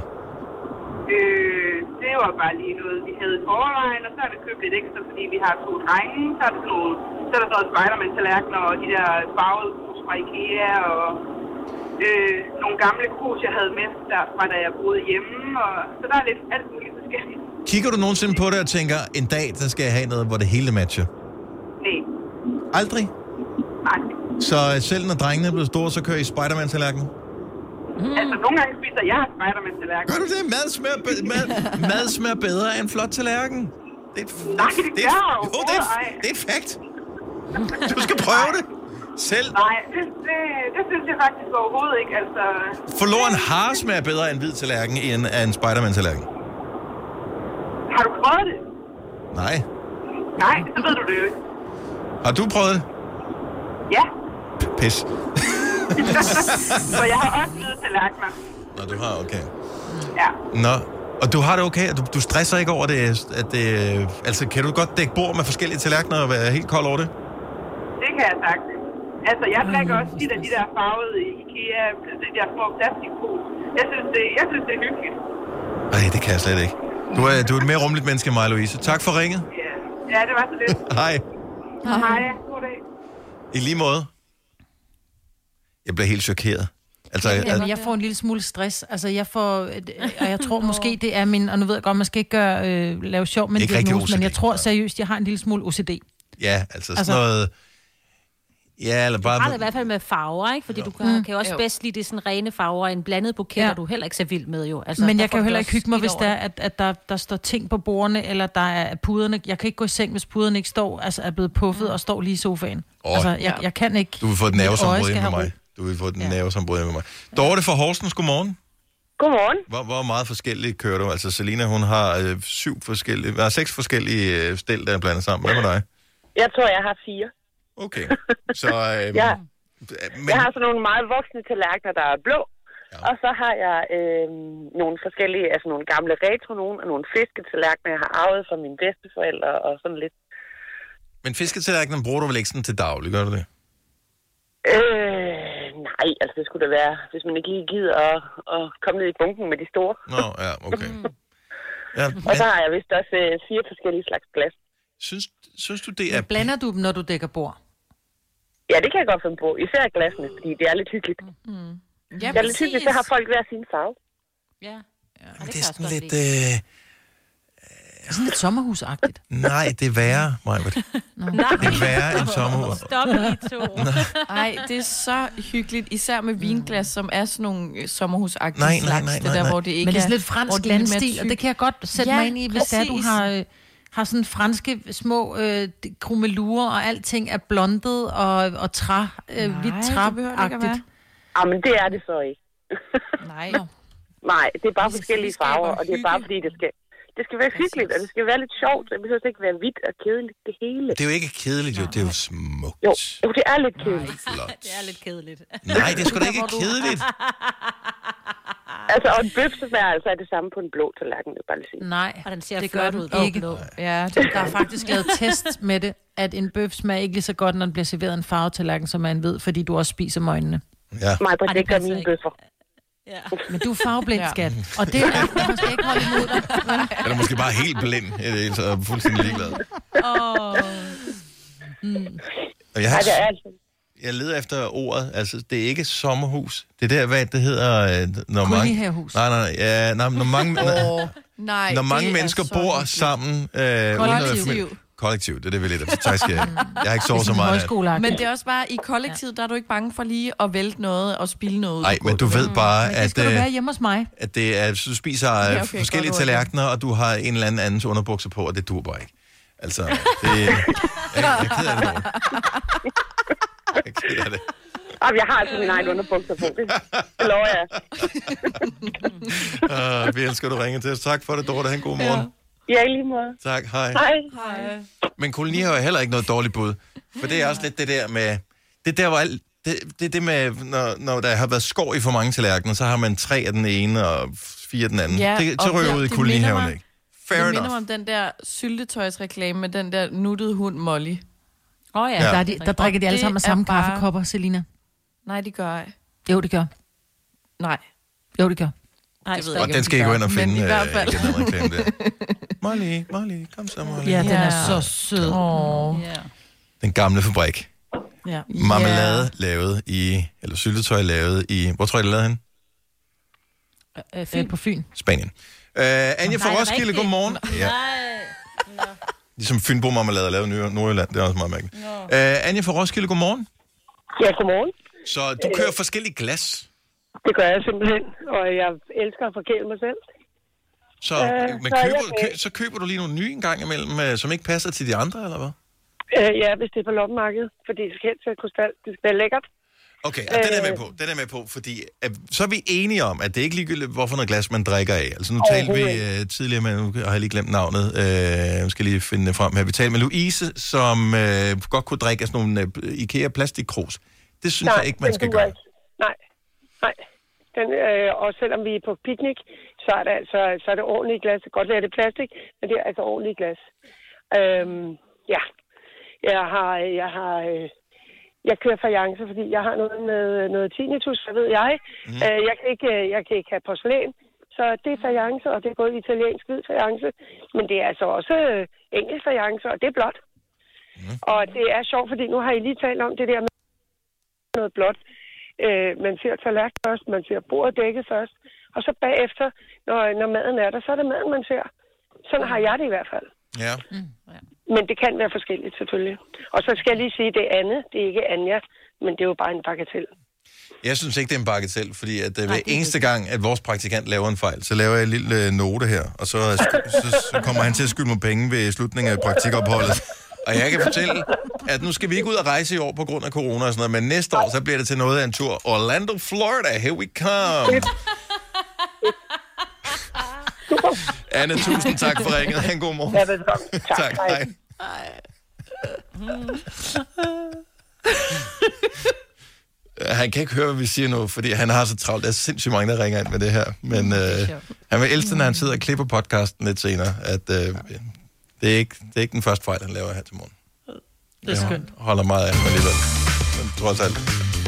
Øh, det var bare lige noget, vi havde i forvejen, og så er det købt lidt ekstra, fordi vi har to drenge. Så er der sådan nogle, så er der så Spiderman-tallerkener og de der farvede krus fra IKEA og øh, nogle gamle krus, jeg havde med derfra, da jeg boede hjemme. Og, så der er lidt alt muligt forskelligt. Kigger du nogensinde på det og tænker, en dag, der skal jeg have noget, hvor det hele matcher? Nej. Aldrig? Nej. Så selv når drengene er blevet store, så kører I Spiderman-tallerkener? Mm. Altså, nogle gange spiser jeg Spiderman-tallerkener. Gør du det? Mad smager, be- mad, mad smager bedre end en flot tallerken. Det er et, f- Nej, det, det gør er, jo. jo, det er, det er et fact. Du skal prøve det. Selv. Nej, det, det, det synes jeg faktisk overhovedet ikke. Altså... Forlor en hare smager bedre end hvid tallerken end en Spiderman-tallerken. Har du prøvet det? Nej. Nej, så ved du det jo ikke. Har du prøvet det? Ja. Pis. For jeg har også hvide tallerkener. Nå, du har, okay. Ja. Nå, og du har det okay? Du, du stresser ikke over det, at det... Altså, kan du godt dække bord med forskellige tallerkener og være helt kold over det? Det kan jeg sagt. Altså, jeg drikker også de der, de der farvede IKEA, de der små plastikpose. Jeg synes, det, jeg synes, det er hyggeligt. Nej, det kan jeg slet ikke. Du er, du er et mere rummeligt menneske end mig, Louise. Tak for ringet. Ja, ja det var så lidt. Hej. Hej. God dag. I lige måde. Jeg bliver helt chokeret. Altså, Jamen, jeg, jeg får en lille smule stress. Altså, jeg får... Og jeg tror måske, det er min... Og nu ved jeg godt, man skal ikke gøre, øh, lave sjov med en diagnose, men jeg tror seriøst, jeg har en lille smule O C D. Ja, altså sådan altså, noget... Ja, eller bare... Du har det i hvert fald med farver, ikke? Fordi jo. du kan, kan jo også jo. bedst lide det sådan rene farver. En blandet buket ja. er du heller ikke så vild med, jo. Altså, men jeg kan jo heller ikke hygge mig, hvis der er, at, at der, der står ting på bordene, eller der er puderne. Jeg kan ikke gå i seng, hvis puderne ikke står, altså er blevet puffet mm. og står lige i sofaen. Oh, altså, jeg, jeg kan ikke... Du vil få et nervesambrud hjemme med mig. Du vil få et ja. nervesambrud hjemme med mig. Dorte fra Horsens, godmorgen. Godmorgen. Hvor, hvor meget forskelligt kører du? Altså, Selina, hun har øh, syv forskellige... Der er seks forskellige øh, stel, der er blandet sammen. Hvad med dig? Jeg tror, jeg har fire. Okay. Så... Øh, ja. men... Jeg har sådan nogle meget voksne tallerkener, der er blå. Ja. Og så har jeg øh, nogle forskellige, altså nogle gamle retro nogen, og nogle fisketallerkener, jeg har arvet fra mine bedsteforældre og sådan lidt. Men fisketallerkener bruger du vel ikke sådan til daglig, gør du det? Øh, nej, altså det skulle da være, hvis man ikke lige gider at, at komme ned i bunken med de store. Nå, ja, okay. Ja, men... Og så har jeg vist også øh, fire forskellige slags glas. Synes, synes du, det er... Men blander du dem, når du dækker bord? Ja, det kan jeg godt finde på. Især glasene, fordi det er lidt hyggeligt. Mm. Ja, det er lidt hyggeligt, så har folk hver sin farve. Ja. Ja, det, det er sådan lidt... Øh... Sådan lidt sommerhusagtigt. Nej, det er værre, Majbert. Det er værre end sommerhus. Stop I to. Nej, det er så hyggeligt, især med vinglas, som er sådan nogle sommerhusagtige nej, nej, slags. nej, nej, det der, hvor det ikke men det er er sådan lidt fransk landstil, og det kan jeg godt sætte ja, mig ind i, hvis der, du har... Øh, har sådan franske små øh, krummelurer, og alting er blondet og, og træ, øh, hvidt træ-agtigt. Ah, men det er det så ikke. Nej. Nej, det er bare det forskellige farver, og det er bare fordi, det skal, det skal være hyggeligt, og det skal være lidt sjovt. Det behøver ikke være hvidt og kedeligt, det hele. Det er jo ikke kedeligt, jo. Det er jo smukt. Jo, jo det er lidt kedeligt. Nej, det er lidt kedeligt. Nej, det er sgu da ikke kedeligt. Altså, og en bøf, så er altså det samme på en blå tallerken, vil jeg bare lige sige. Nej, og den ser det gør du ikke. Ja, det der er faktisk lavet test med det, at en bøf smager ikke lige så godt, når den bliver serveret en farvetallerken, som er en hvid, fordi du også spiser med øjnene. Ja. Nej, det, det gør mine bøffer. Ja. Men du er farveblind, ja. skat. Og det er måske ikke holde imod dig. Eller måske bare helt blind, så er fuldstændig ligeglad. Åh. Mm. Jeg har... Jeg leder efter ordet, altså det er ikke sommerhus. Det er der, hvad det hedder, når mange... Nej, nej, ja, nej, når mange, oh, nej, når mange mennesker bor hyggeligt. sammen... Øh, kollektiv. kollektiv, det er det, vi lidt efter. Tak skal jeg. Jeg har ikke sovet så meget. Men det er også bare, i kollektivet, der er du ikke bange for lige at vælte noget og spille noget. Nej, men du ved bare, Men det skal at, du øh, være hjemme hos mig. at det er, du spiser Okay, okay, okay, okay, forskellige godt ord. tallerkener, og du har en eller anden andens underbukser på, og det dur bare ikke. Altså, det, jeg, jeg er ked af det. Mor. Jeg er ked af det. Jamen, jeg har altså min egen underbukser på. Det, det lover jeg. Uh, vi elsker, at du ringer til os. Tak for det, Dorte. Ha' en god morgen. Ja, i lige måde. Tak, hej. Hej. Hej. Men koloni har jo heller ikke noget dårligt bud. For det er også lidt det der med... Det der, hvor alt... Det, det er det med, når, når der har været skår i for mange tallerkener, så har man tre af den ene og fire af den anden. Ja, det så og ryger det- ud i det kolonihaven, minder mig- ikke? Fair det enough. minder mig om den der syltetøjsreklame med den der nuttede hund Molly. Åh oh, ja. Ja. Der, er de, der drikker de alle det sammen af er samme bare- kaffekopper, Selina. Nej, de gør ej. Jo, det gør. Nej. Jo, det gør. Nej, det ved jeg Og ikke, den om skal de I gå gør. ind og finde Men i øh, hvert fald. igen, den reklame der. Molly, Molly, kom så, Molly. Ja, den er Ja. så sød. Åh. Ja. Den gamle fabrik. Ja. Marmelade lavet i... Eller syltetøj lavet i... Hvor tror jeg, det lavede henne? Øh, Fyn. På Fyn. Spanien. Uh, Anja fra Roskilde, godmorgen. Ja. Ligesom Fynbo Marmelade er lavet i Nordjylland, det er også meget mærkeligt. Uh, Anja fra Roskilde, godmorgen. Ja, godmorgen. Så du kører forskellige glas. Det gør jeg simpelthen, og jeg elsker at forkæle mig selv. Så, Øh, men så køber, jeg- kø, så køber du lige nogle nye en gang imellem, øh, som ikke passer til de andre, eller hvad? Øh, ja, hvis det er på loppemarkedet, fordi det skal helst være krystal. Det skal være lækkert. Okay, og den er jeg med på. Den er jeg med på, fordi at, så er vi enige om, at det er ikke ligegyldigt, hvorfor noget glas man drikker af. Altså nu talte vi øh, tidligere med, nu har jeg lige glemt navnet, øh, jeg skal lige finde det frem her. Vi talte med Louise, som øh, godt kunne drikke af sådan nogle øh, IKEA plastikkrus. Det synes Nej, jeg ikke, man den skal duer gøre. ikke. Nej, nej. Den, øh, og selvom vi er på piknik, så er det altså så er det ordentligt glas. Godt være det er plastik, men det er altså ordentligt glas. Øhm, ja, jeg har, jeg har, øh, jeg kører fajance, fordi jeg har noget med noget tinnitus, så ved jeg. Mm. Øh, jeg kan ikke, jeg kan ikke have porcelæn, så det er fajance, og det er både italiensk hvid fajance, men det er altså også øh, engelsk fajance, og det er blåt. Mm. Og det er sjovt, fordi nu har I lige talt om det der med noget blåt. Øh, man ser tallerken først, man ser bordet dækket først, og så bagefter, når, når maden er der, så er det maden, man ser. Sådan har jeg det i hvert fald. Ja. Men det kan være forskelligt, selvfølgelig. Og så skal jeg lige sige, det er Anne, det er ikke Anja, men det er jo bare en bagatel. Jeg synes ikke, det er en bagatel, fordi at øh, hver eneste gang, at vores praktikant laver en fejl, så laver jeg en lille øh, note her, og så, så, så kommer han til at skylde mig penge ved slutningen af praktikopholdet. Og jeg kan fortælle, at nu skal vi ikke ud og rejse i år på grund af corona og sådan noget, men næste år, så bliver det til noget af en tur. Orlando, Florida, here we come. Anne, tusind tak for ringet. Ha' en god morgen. Ja, velkommen. Tak. Tak, hej. Han kan ikke høre, hvad vi siger nu, fordi han har så travlt. Der er sindssygt mange, der ringer ind med det her. Men øh, han vil elske, når han sidder og klipper podcasten lidt senere, at øh, det, er ikke, det er ikke den første fejl, han laver her til morgen. Det er skønt. Jeg holder meget af ham alligevel. Men trods alt.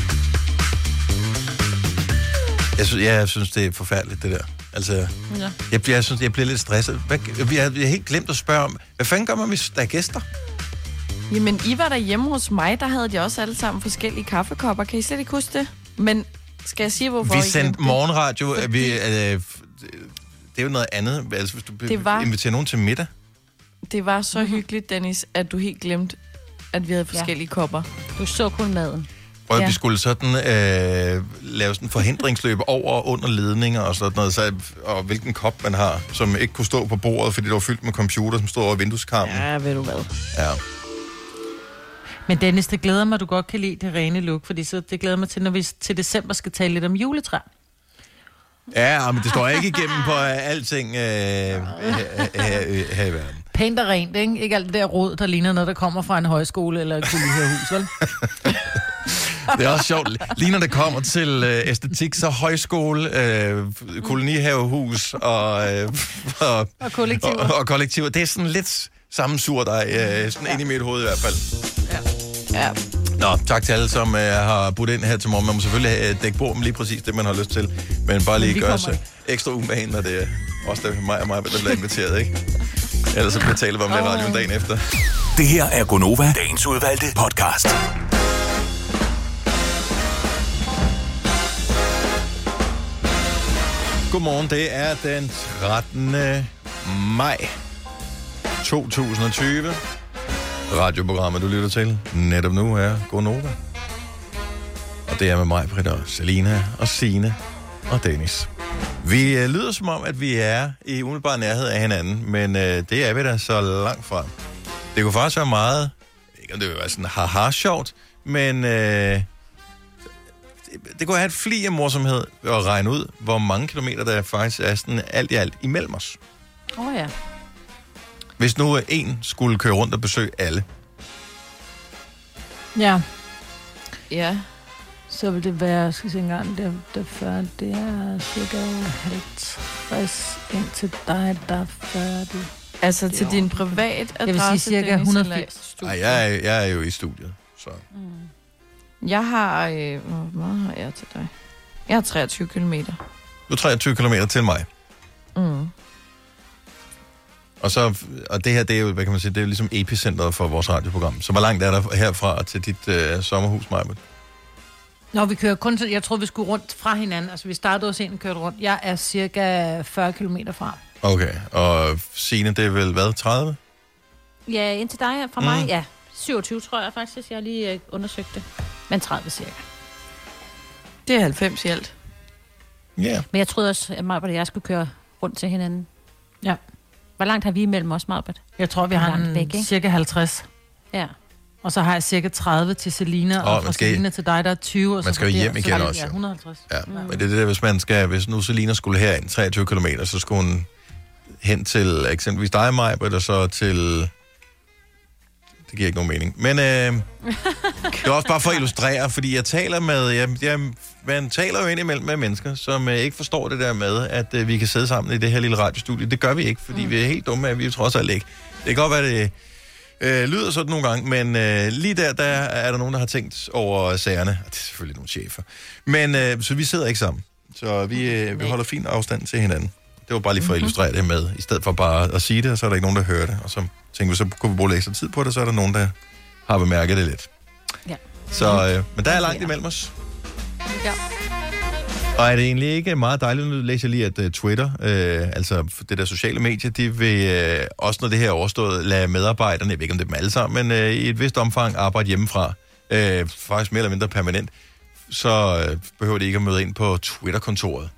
Jeg synes, ja, jeg synes, det er forfærdeligt, det der. Altså, Ja. jeg, bliver, jeg synes, jeg bliver lidt stresset. Hvad, vi, har, vi har helt glemt at spørge om, hvad fanden gør man, hvis der er gæster? Jamen, I var der hjemme hos mig, der havde de også alle sammen forskellige kaffekopper. Kan I slet ikke huske det? Men skal jeg sige, hvorfor Vi I sendte glemte det? morgenradio. Fordi... Vi, øh, det er jo noget andet. Altså, hvis du Det var- inviterer nogen til middag. Det var så hyggeligt, Dennis, at du helt glemte, at vi havde forskellige ja. kopper. Du så kun maden. Og Ja. vi skulle sådan øh, lave sådan en forhindringsløb over og under ledninger og sådan noget, så, og hvilken kop man har, som ikke kunne stå på bordet, fordi det var fyldt med computer, som stod over vindueskarmen. Ja, ved du hvad. Ja. Men Dennis, det glæder mig, at du godt kan lide det rene look, fordi så det glæder mig til, når vi til december skal tale lidt om juletræ. Ja, men det står ikke igennem på uh, alting uh, her, her, her i verden. Pænt og rent, ikke? Ikke alt det der rod, der ligner noget, der kommer fra en højskole eller et kolonihavehus, vel? Det er også sjovt. Lige når det kommer til øh, æstetik, så højskole, øh, kolonihavehus og, øh, og, Og kollektiver. Og, og kollektiver. Det er sådan lidt sammensurdej, øh, sådan ja. ind i mit hoved i hvert fald. Ja. Ja. Nå, tak til alle, som øh, har budt ind her til morgen. Man må selvfølgelig øh, dække bord med lige præcis det, man har lyst til. Men bare lige vi gøre kommer sig ikke. ekstra umage, når det er også der mig og mig, der bliver inviteret, ikke? Ellers så bliver tale om det i radioen dagen efter. Det her er Gonova, dagens udvalgte podcast. Godmorgen, det er den trettende maj to tusind og tyve. Radioprogrammet, du lytter til netop nu, er Gonova. Og det er med mig, Britta, og Selina, og Signe, og Dennis. Vi øh, lyder som om, at vi er i umiddelbar nærhed af hinanden, men øh, det er vi da så langt fra. Det kunne faktisk være meget, ikke om det vil være sådan haha-sjovt, men øh, det, det kunne have et fli af morsomhed at regne ud, hvor mange kilometer der faktisk er sådan alt i alt imellem os. Åh oh, ja. Hvis nu en skulle køre rundt og besøge alle. Ja. Ja. Så vil det være, skal jeg se engang, det, det, før, det er cirka halvtreds ind til dig, der er fyrre. Altså til din privat adresse? Jeg vil sige cirka et hundrede og firs. Nej, jeg er, jeg er jo i studiet, så... Mm. Jeg har... Øh, hvor meget har jeg til dig? Jeg har treogtyve kilometer. Du er treogtyve kilometer til mig. Mm. Og, så, og det her, det er jo, hvad kan man sige, det er jo ligesom epicentret for vores radioprogram. Så hvor langt er der herfra til dit øh, sommerhus, Maja? Nå, vi kører kun til, jeg tror vi skulle rundt fra hinanden. Altså vi startede også ind og kørte rundt. Jeg er cirka fyrre kilometer fra. Okay, og Signe, det er vel hvad, tredive? Ja, indtil dig fra mig, mm. ja. syvogtyve tror jeg faktisk, jeg har lige øh, undersøgt det. Men tredive cirka. Det er halvfems i alt. Ja. Yeah. Men jeg troede også, at Marbert og jeg skulle køre rundt til hinanden. Ja. Hvor langt har vi imellem os, Marbert? Jeg tror, vi har en væk, cirka halvtreds. Ja. Og så har jeg cirka tredive til Selina, oh, og fra skal... Selina til dig, der er tyve. Og man skal jo hjem igen også, ja, et hundrede og halvtreds. Ja, mm. men det er det der, hvis man skal, hvis nu Selina skulle herind treogtyve kilometer, så skulle hun hen til eksempelvis dig, Maj-Brit, og så til... Det giver ikke nogen mening. Men øh, det er også bare for at illustrere, fordi jeg taler med... Jeg, jeg, man taler jo indimellem med mennesker, som øh, ikke forstår det der med, at øh, vi kan sidde sammen i det her lille radiostudie. Det gør vi ikke, fordi mm. vi er helt dumme, at vi jo trods alt ikke. Det kan godt være, det øh, lyder sådan nogle gange, men øh, lige der, der er der nogen, der har tænkt over sagerne. Det er selvfølgelig nogle chefer. Men øh, så vi sidder ikke sammen. Så vi, øh, vi holder fin afstand til hinanden. Det var bare lige for at illustrere det med, i stedet for bare at sige det, og så er der ikke nogen, der hører det. Og så tænker vi, så kunne vi bruge lidt ekstra tid på det, så er der nogen, der har bemærket det lidt. Ja. Så, øh, men der er langt imellem os. Ja. Og er det egentlig ikke meget dejligt, nu læser jeg lige, at uh, Twitter, øh, altså det der sociale medier, de vil øh, også, når det her er overstået, lade medarbejderne, jeg ved ikke om det er dem alle sammen, men øh, i et vist omfang arbejde hjemmefra, øh, faktisk mere eller mindre permanent, så øh, behøver de ikke at møde ind på Twitter-kontoret.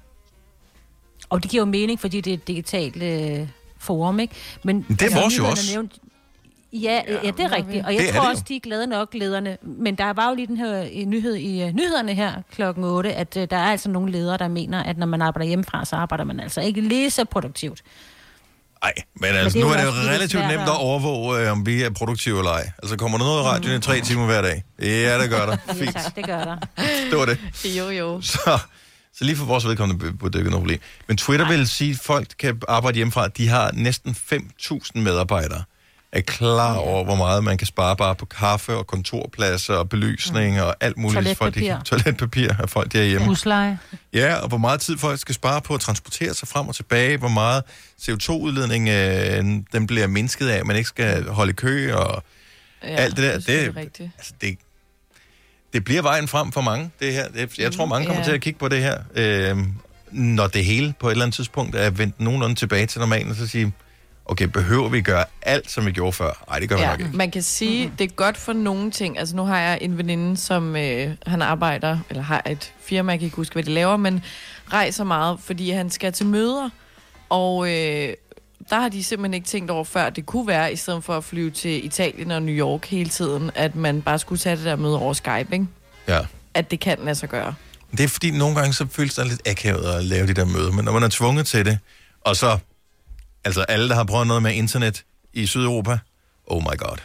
Og det giver jo mening, fordi det er et digitalt øh, forum, ikke? Men det er altså, vores jo også. Nævnt, ja, ja, ja, det er rigtigt. Og jeg det tror også, de er glade nok, lederne. Men der var jo lige den her nyhed i uh, nyhederne her klokken otte, at uh, der er altså nogle ledere, der mener, at når man arbejder hjemmefra, så arbejder man altså ikke lige så produktivt. Nej, men altså, men nu er det jo relativt nemt at overvåge, øh, om vi er produktive eller ej. Altså, kommer der noget i radioen i tre timer hver dag? Ja, det gør der. Fint. Ja, tak, det gør der. Det var det. Jo, jo. Så, så lige for vores vedkommende burde det ikke noget problem. Men Twitter Nej. vil sige, at folk kan arbejde hjemmefra. De har næsten fem tusind medarbejdere. Er klar over, hvor meget man kan spare bare på kaffe og kontorpladser og belysning mm. og alt muligt. Toiletpapir. Folk, de, toiletpapir af folk derhjemme. Husleje. Ja, og hvor meget tid folk skal spare på at transportere sig frem og tilbage. Hvor meget C O to udledning øh, den bliver mindsket af, at man ikke skal holde i kø og ja, alt det der. Det, det, det, altså, det, det bliver vejen frem for mange, det her. Det, jeg tror, mange kommer ja. til at kigge på det her, øh, når det hele på et eller andet tidspunkt er vendt nogenlunde tilbage til normalen, og så sige... Okay, behøver vi gøre alt, som vi gjorde før? Nej, det gør vi ja, nok ikke. Man kan sige, mm-hmm. det er godt for nogle ting. Altså, nu har jeg en veninde, som øh, han arbejder, eller har et firma, jeg kan ikke huske, hvad de laver, men rejser meget, fordi han skal til møder. Og øh, der har de simpelthen ikke tænkt over før, det kunne være, i stedet for at flyve til Italien og New York hele tiden, at man bare skulle tage det der møde over Skype, ikke? Ja. At det kan lade sig gøre. Det er fordi, nogle gange så føles det lidt akavet at lave de der møder, men når man er tvunget til det, og så... Altså alle, der har prøvet noget med internet i Sydeuropa, oh my god.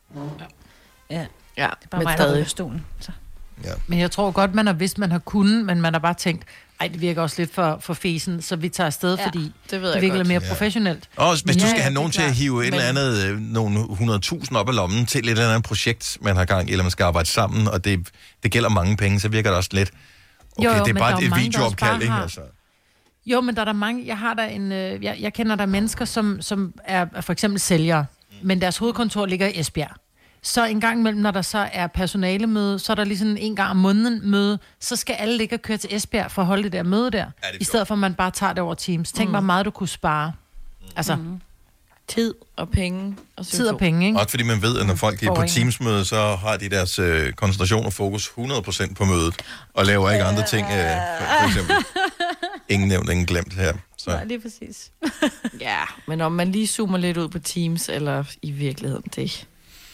Ja, ja. det er bare mig, der er på stolen. Så. Ja. Men jeg tror godt, man har vidst, man har kunnet, men man har bare tænkt, ej, det virker også lidt for, for fesen, så vi tager afsted, ja, fordi det, ved det virker lidt mere ja. professionelt. Og hvis men du ja, skal ja, have nogen til at hive et men... eller andet, nogle hundredtusind op af lommen til et eller andet projekt, man har gang i, eller man skal arbejde sammen, og det, det gælder mange penge, så virker det også lidt, okay, jo, jo, det er bare et mange, videoopkald, ikke? Altså. Jo, men der er der mange, jeg har der en, øh, jeg, jeg kender der mennesker, som, som er for eksempel sælgere, mm. men deres hovedkontor ligger i Esbjerg. Så en gang imellem, når der så er personalemøde, så er der lige sådan en gang om måneden møde, så skal alle ligge og køre til Esbjerg for at holde det der møde der, i stedet for at man bare tager det over Teams. Tænk, mm. hvor meget du kunne spare. Altså. Mm. Tid og penge. Og Tid og penge, ikke? Også fordi man ved, at når folk er på Teams-møde, så har de deres øh, koncentration og fokus hundrede procent på mødet, og laver ikke andre ting, øh, for, for eksempel. Ingen nævnt, ingen glemt her. Så. Nej, lige præcis. Ja, men om man lige zoomer lidt ud på Teams, eller i virkeligheden, det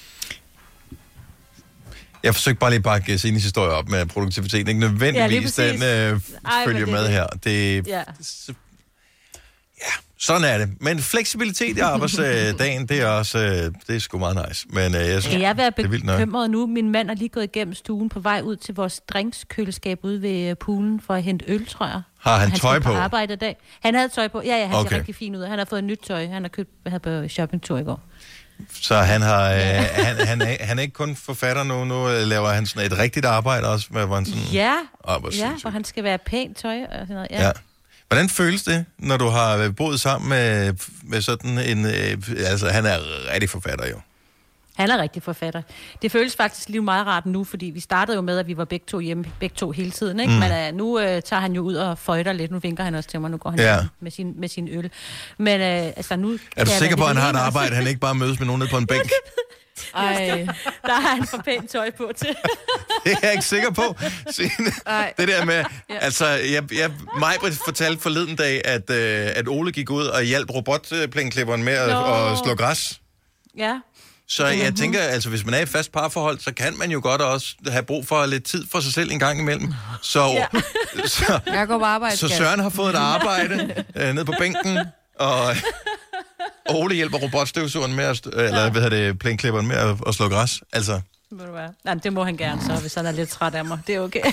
Jeg forsøgte bare lige at bakke Signes historie op med produktiviteten. Ikke nødvendigvis, ja, den øh, Ej, følger med det. her. Det, ja. ja, sådan er det. Men fleksibilitet i arbejdsdagen, det er også øh, det er sgu meget nice. Men øh, jeg synes, Skal jeg være det er vildt nok. bekymret nu? Min mand er lige gået igennem stuen på vej ud til vores drinkskøleskab ude ved poolen for at hente øl, tror jeg. Har han, han tøj på? på arbejde i dag. Han havde tøj på. Ja, ja, han okay. ser rigtig fin ud. Han har fået nyt tøj. Han har købt her på shoppingtur i går. Så han har øh, han, han, er, han er ikke kun forfatter nu, nu laver han sådan et rigtigt arbejde også med hvor han sådan. Ja, oh, ja, hvor han skal være pænt tøj og sådan noget. Ja. Ja. Hvordan føles det, når du har boet sammen med, med sådan en... Øh, altså, han er rigtig forfatter jo. Han er rigtig forfatter. Det føles faktisk lige meget rart nu, fordi vi startede jo med, at vi var begge to hjemme, begge to hele tiden, ikke? Mm. Men uh, nu uh, tager han jo ud og føjter lidt. Nu vinker han også til mig, nu går han ja. med sin, med sin øl. Men uh, altså nu... Er du sikker på, at han har et arbejde, han ikke bare mødes med nogen nede på en bænk? Ej, der har han for pænt tøj på til. Det er jeg ikke sikker på. Det der med, ja. altså, jeg, jeg, Majbrit fortalte forleden dag, at, øh, at Ole gik ud og hjalp robotplænklipperen med at, at slå græs. Ja. Så jeg tænker, altså, hvis man er i fast parforhold, så kan man jo godt også have brug for lidt tid for sig selv en gang imellem. Så, ja. så, jeg går på arbejde, så Søren har fået et arbejde øh, ned på bænken, og Ole hjælper robotstøvsugeren med at, eller hvad hedder det, plænklipperen med at, at slå græs. Altså. Må du være. Nej, det må han gerne så, hvis han er lidt træt af mig. Det er okay.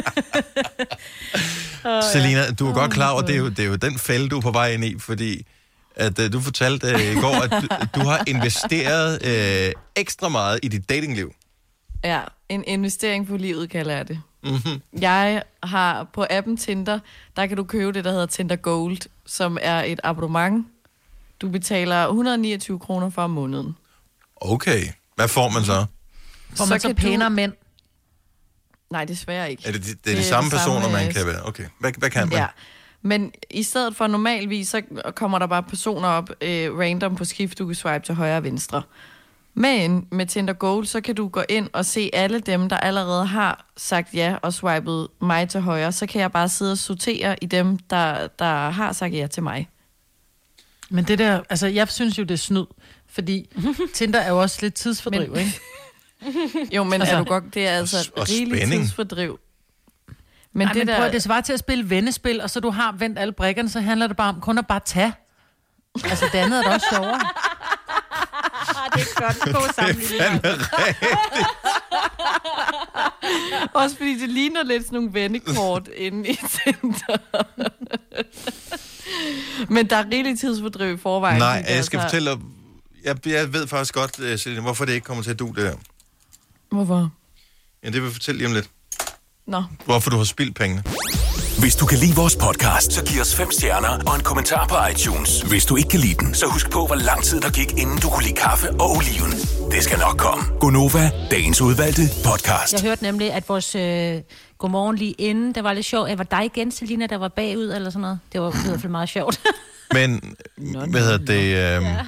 oh, Selina, du er oh, godt klar over, det er, jo, det er jo den fælde, du er på vej ind i, fordi at uh, du fortalte uh, i går, at du, du har investeret uh, ekstra meget i dit datingliv. Ja, en investering på livet, kalder jeg det. Mm-hmm. Jeg har på appen Tinder, der kan du købe det, der hedder Tinder Gold, som er et abonnement. Du betaler et hundrede og niogtyve kroner for om måneden. Okay. Hvad får man så? Får man så, så pænere du... mænd? Nej, desværre ikke. Er det, det, det er de det samme det personer, samme, man kan være? Okay. Hvad, hvad kan man? Ja. Men i stedet for normalvis, så kommer der bare personer op øh, random på skift, du kan swipe til højre og venstre. Men med Tinder Gold, så kan du gå ind og se alle dem, der allerede har sagt ja og swipet mig til højre. Så kan jeg bare sidde og sortere i dem, der, der har sagt ja til mig. Men det der, altså jeg synes jo, det er snyd, fordi Tinder er jo også lidt tidsfordriv, men, ikke? Jo, men altså, er du godt, det er altså et rigeligt tidsfordriv. Men Ej, det men der... prøv, det svarer til at spille vennespil, og så du har vendt alle brikkerne, så handler det bare om kun at bare tage. Altså det andet er da også sjovere. Det er godt. God sammenligning. Også fordi det ligner lidt sådan nogle vennekort inde i Tinder. Men der er rigeligt tidsfordriv i forvejen. Nej, jeg skal fortælle dig, jeg, jeg ved faktisk godt, Selina, hvorfor det ikke kommer til at du det her. Hvorfor? Ja, det vil jeg fortælle lige om lidt. Nå. Hvorfor du har spildt pengene. Hvis du kan lide vores podcast, så giv os fem stjerner og en kommentar på iTunes. Hvis du ikke kan lide den, så husk på, hvor lang tid der gik, inden du kunne lide kaffe og oliven. Det skal nok komme. Gonova, dagens udvalgte podcast. Jeg hørte nemlig, at vores øh, godmorgen lige inden, der var lidt sjovt. Jeg var dig igen, Selina, der var bagud eller sådan noget. Det var i hvert fald meget sjovt. Men, hvad hedder det... Øh, ja.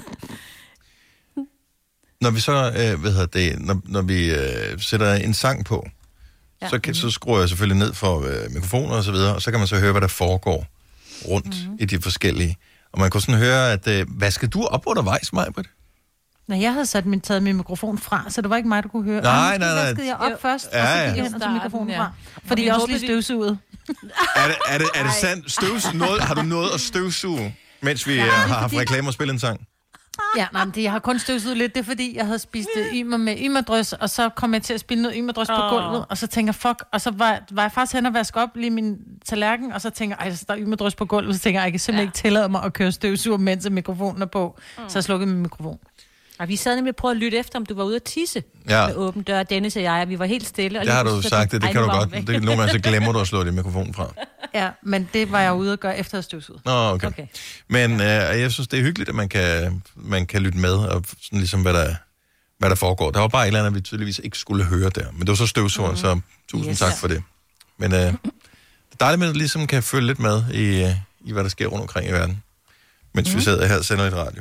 Når vi så, øh, hvad hedder det, når, når vi øh, sætter en sang på, ja. så, kan, så skruer jeg selvfølgelig ned for øh, mikrofoner og så videre, og så kan man så høre, hvad der foregår rundt mm-hmm. i de forskellige. Og man kunne sådan høre, at øh, hvad skal du op undervejs, Majbrit? Nej, jeg havde sat min, taget min mikrofon fra, så det var ikke mig, der kunne høre. Nej, nej, nej. Så vaskede jeg op jo. først, ja, ja. og så gik jeg hen og tog mikrofonen fra. Fordi jeg også lige støvsugede. Er det, er det, er det sandt? Støvsuge? Noget, har du noget at støvsuge, mens vi ja, øh, har haft fordi... reklamer og spillet en sang? Ja, nej, men det, jeg har kun støvsuget lidt, det er fordi, jeg havde spist uh, ymer med ymerdrys, og så kom jeg til at spille noget ymerdrys oh. på gulvet, og så tænker jeg, fuck, og så var, var jeg faktisk hen og vaske op lige min tallerken, og så tænker jeg, ej, der er ymerdrys på gulvet, og så tænker jeg, jeg kan simpelthen ja. ikke tillade mig at køre støvsuger, mens mikrofonen er på, mm. så jeg slukkede min mikrofon. Og vi sad nemlig og prøvede at lytte efter, om du var ude at tisse ja. med åben dør. Dennis og jeg, og vi var helt stille. Og det har du sagt, det, det kan du godt. Det, nogle gange så glemmer du at slå din mikrofon fra. Ja, men det var jeg ude at gøre efter at støvsuge. Nå, okay. okay. Men øh, jeg synes, det er hyggeligt, at man kan, man kan lytte med, og sådan ligesom, hvad der, hvad der foregår. Der var bare et eller andet, vi tydeligvis ikke skulle høre der. Men det var så støvsuger, mm. så tusind yes. tak for det. Men øh, det er dejligt, at man ligesom kan følge lidt med i, i hvad der sker rundt omkring i verden, mens mm. vi sidder her og sender lidt radio.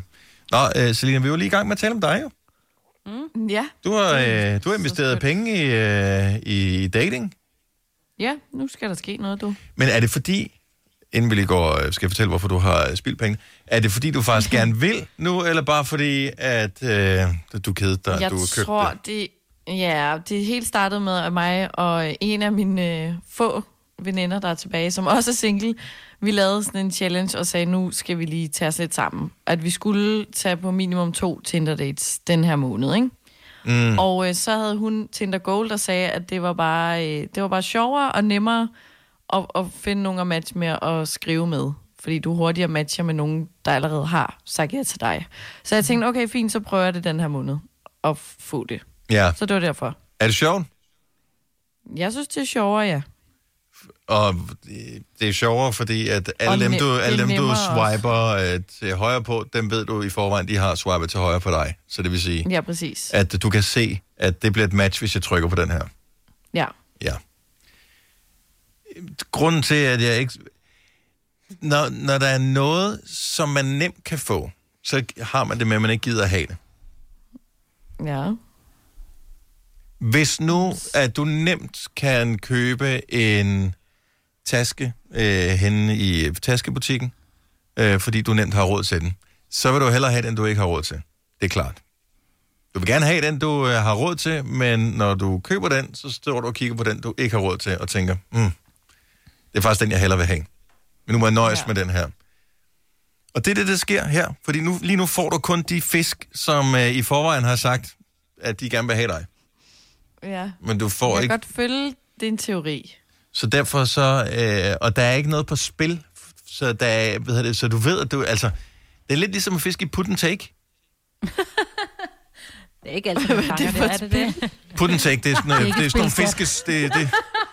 Nå, øh, Selina, vi var lige i gang med at tale om dig, jo. Mm. Ja. Du har, øh, du har investeret penge i, øh, i dating. Ja, nu skal der ske noget, du. Men er det fordi, inden vi lige går, skal jeg fortælle, hvorfor du har spildt penge, er det fordi, du faktisk gerne vil nu, eller bare fordi, at øh, du kedede dig, jeg du købte tror, det? det... Ja, det helt startede med mig og en af mine øh, få veninder, der er tilbage, som også er single. Vi lavede sådan en challenge og sagde, nu skal vi lige tage os lidt sammen. At vi skulle tage på minimum to Tinder-dates den her måned, ikke? Mm. Og øh, så havde hun Tinder Gold, der sagde, at det var bare, øh, det var bare sjovere og nemmere at, at finde nogen at matche med og skrive med. Fordi du hurtigere matcher med nogen, der allerede har sagt ja til dig. Så jeg tænkte, okay, fint, så prøver jeg det den her måned at få det. Ja. Så det var derfor. Er det sjovt? Jeg synes, det er sjovere, ja. Og det er sjovere, fordi at alle dem, ne- du, alle dem, du swiper øh, til højre på, dem ved du i forvejen, de har swipet til højre på dig. Så det vil sige, ja, præcis. at du kan se, at det bliver et match, hvis jeg trykker på den her. Ja. Ja. Grunden til, at jeg ikke... Når, når der er noget, som man nemt kan få, så har man det med, at man ikke gider at have det. Ja. Hvis nu, at du nemt kan købe en taske øh, henne i taskebutikken, øh, fordi du nemt har råd til den, så vil du hellere have den, du ikke har råd til. Det er klart. Du vil gerne have den, du øh, har råd til, men når du køber den, så står du og kigger på den, du ikke har råd til, og tænker, mm, det er faktisk den, jeg hellere vil have. Men nu må jeg nøjes ja. med den her. Og det er det, der sker her, fordi nu, lige nu får du kun de fisk, som øh, i forvejen har sagt, at de gerne vil have dig. Ja. Men du får jeg kan ikke... godt følge din teori. Så derfor så... Øh, og der er ikke noget på spil, så, der er, ved det, så du ved, at du... Altså, det er lidt ligesom at fiske i put and take. Det er ikke altid, man fanger det, er det det? Put and take, det er sådan, det er det er sådan nogle fiskes... Det, det.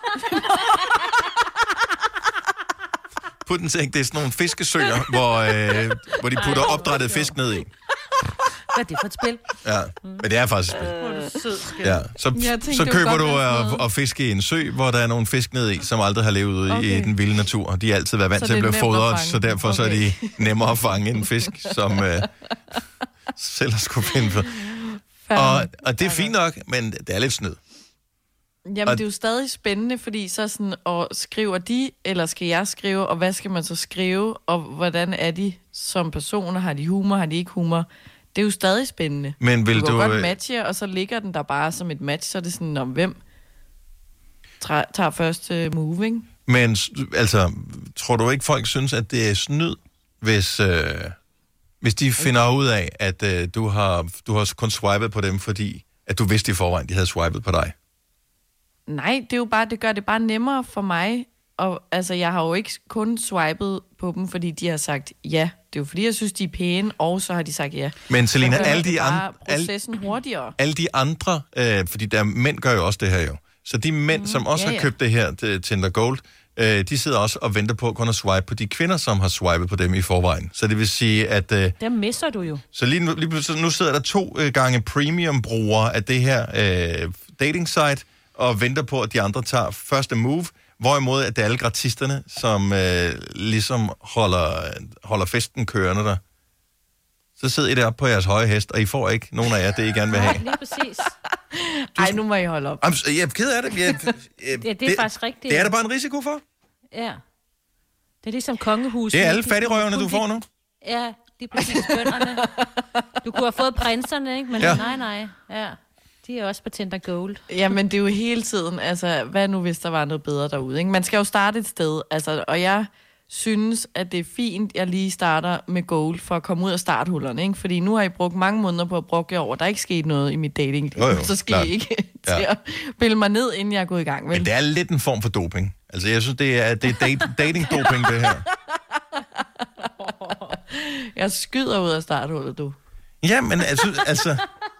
Put and take, det er sådan nogle fiskesøer, hvor, øh, hvor de putter opdrættet fisk ned i. Hvad er det for et spil? Ja, men det er faktisk et spil. Øh, ja, så, tænkte, så køber du at, at fiske i en sø, hvor der er nogle fisk ned i, som aldrig har levet ude okay. i den vilde natur. De har altid været vant til at blive fodret, så derfor okay. så er de nemmere at fange en fisk, som øh, selv har skulle finde for. Og, og det er fint nok, men det er lidt snyd. Jamen, og det er jo stadig spændende, fordi så sådan, og skriver de, eller skal jeg skrive, og hvad skal man så skrive, og hvordan er de som personer? Har de humor, har de ikke humor? Det er jo stadig spændende. Men vil du kan du... godt matche, og så ligger den der bare som et match, så er det sådan, om hvem tager først uh, move, ikke? Men altså, tror du ikke, folk synes, at det er snyd, hvis, øh, hvis de finder ud af, at øh, du, har, du har kun swipet på dem, fordi at du vidste i forvejen, de havde swipet på dig? Nej, det er jo bare, det gør det bare nemmere for mig. Og altså, jeg har jo ikke kun swipet på dem, fordi de har sagt ja. Det er jo fordi, jeg synes, de er pæne, og så har de sagt ja. Men Selina, alle de andre... processen hurtigere. Alle de andre, øh, fordi der mænd gør jo også det her jo. Så de mænd, mm, som også ja, har købt ja. det her det, Tinder Gold, øh, de sidder også og venter på kun at swipe på de kvinder, som har swipet på dem i forvejen. Så det vil sige, at... Øh, dem misser du jo. Så lige nu, lige, nu sidder der to øh, gange premium-brugere af det her øh, dating-site, og venter på, at de andre tager første move, hvorimod at det er alle gratisterne, som øh, ligesom holder, holder festen kørende der. Så sidder I deroppe på jeres høje hest, og I får ikke nogen af jer, det I gerne vil have. Lige præcis. Ej, nu må I holde op. I'm, jeg er ked af det. Jeg, jeg, ja, det er det, faktisk rigtigt. Det er der bare en risiko for. Ja. Det er ligesom kongehus. Det er alle fattigrøverne, du får nu. Ja, det er præcis bønderne. Du kunne have fået prinserne, ikke? Men ja. nej, nej. Ja. De er også på Tinder Gold. Jamen, det er jo hele tiden, altså, hvad nu hvis der var noget bedre derude, ikke? Man skal jo starte et sted, altså, og jeg synes, at det er fint, jeg lige starter med Gold, for at komme ud af starthullerne, ikke? Fordi nu har I brugt mange måneder på at bruge over, der er ikke sket noget i mit dating, jo, jo, så skal klar. I ikke ja. til at pille mig ned, inden jeg er gået i gang. Vel? Men det er lidt en form for doping. Altså, jeg synes, det er, det er date, dating-doping, det her. Jeg skyder ud af starthullet, du. Ja, men altså... altså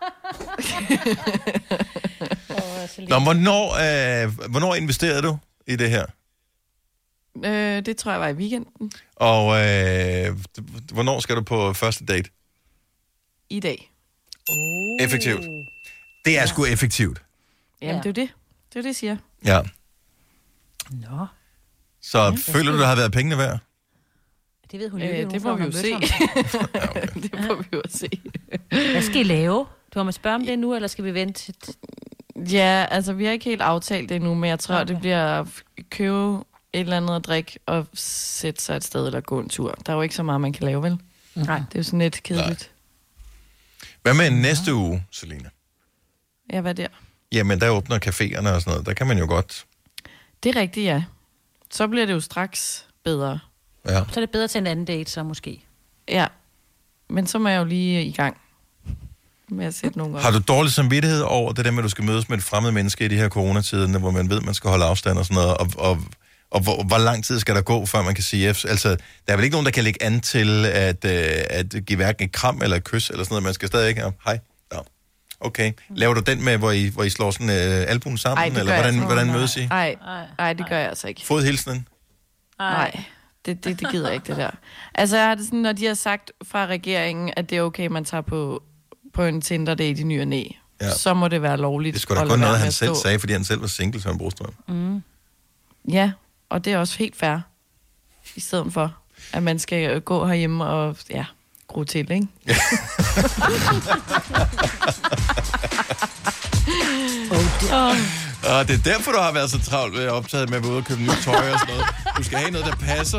Nå, hvornår, øh, hvornår investerede du i det her? Øh, det tror jeg var i weekenden. Og øh, hvornår skal du på første date? I dag. Oh. Effektivt. Det er ja. sgu effektivt. Jamen, ja. det er det. Det er det, jeg siger. Ja. Nå. Så ja, føler du, du har været pengene værd? Det ved hun jo øh, ikke. Det må vi jo se. Det må vi jo se. Hvad skal I lave? Du har mig spørge om det nu, eller skal vi vente? Ja, altså vi har ikke helt aftalt det endnu, men jeg tror, okay. det bliver at købe et eller andet at drikke og sætte sig et sted eller gå en tur. Der er jo ikke så meget, man kan lave, vel? Nej. Det er jo sådan lidt kedeligt. Hvad med næste uge, Selina? Ja, hvad der? Jamen, der åbner caféerne og sådan noget. Der kan man jo godt... Det er rigtigt, ja. Så bliver det jo straks bedre. Ja. Så er det bedre til en anden date, så måske. Ja. Men så må jeg jo lige i gang med at sætte nogle op. Har du dårlig samvittighed over det der med, at du skal mødes med et fremmed menneske i de her coronatider, hvor man ved, at man skal holde afstand og sådan noget, og, og, og hvor, hvor lang tid skal der gå, før man kan sige F? Altså, der er vel ikke nogen, der kan lægge an til at, øh, at give hverken et kram eller et kys eller sådan noget. Man skal stadig ikke... Ja, hej. Ja. Okay. Laver du den med, hvor I, hvor I slår sådan øh, albuen sammen? Ej, eller hvordan, altså. hvordan mødes I? Nej, nej, det gør jeg altså ikke. Fodhilsenen? Nej, det, det, det gider jeg ikke, det der. Altså, jeg har det sådan, når de har sagt fra regeringen, at det er okay, man tager på, på en Tinder-date i ny og næ, ja. Så må det være lovligt. Det skulle da kun noget, han selv sagde, fordi han selv var single, som Brostrøm. Mm. Ja, og det er også helt fair. I stedet for, at man skal gå herhjemme og, ja, gro til, ikke? Ja. oh, Og det er derfor, du har været så travlt ved at optage med at være ude og købe nyt tøj og sådan noget. Du skal have noget, der passer.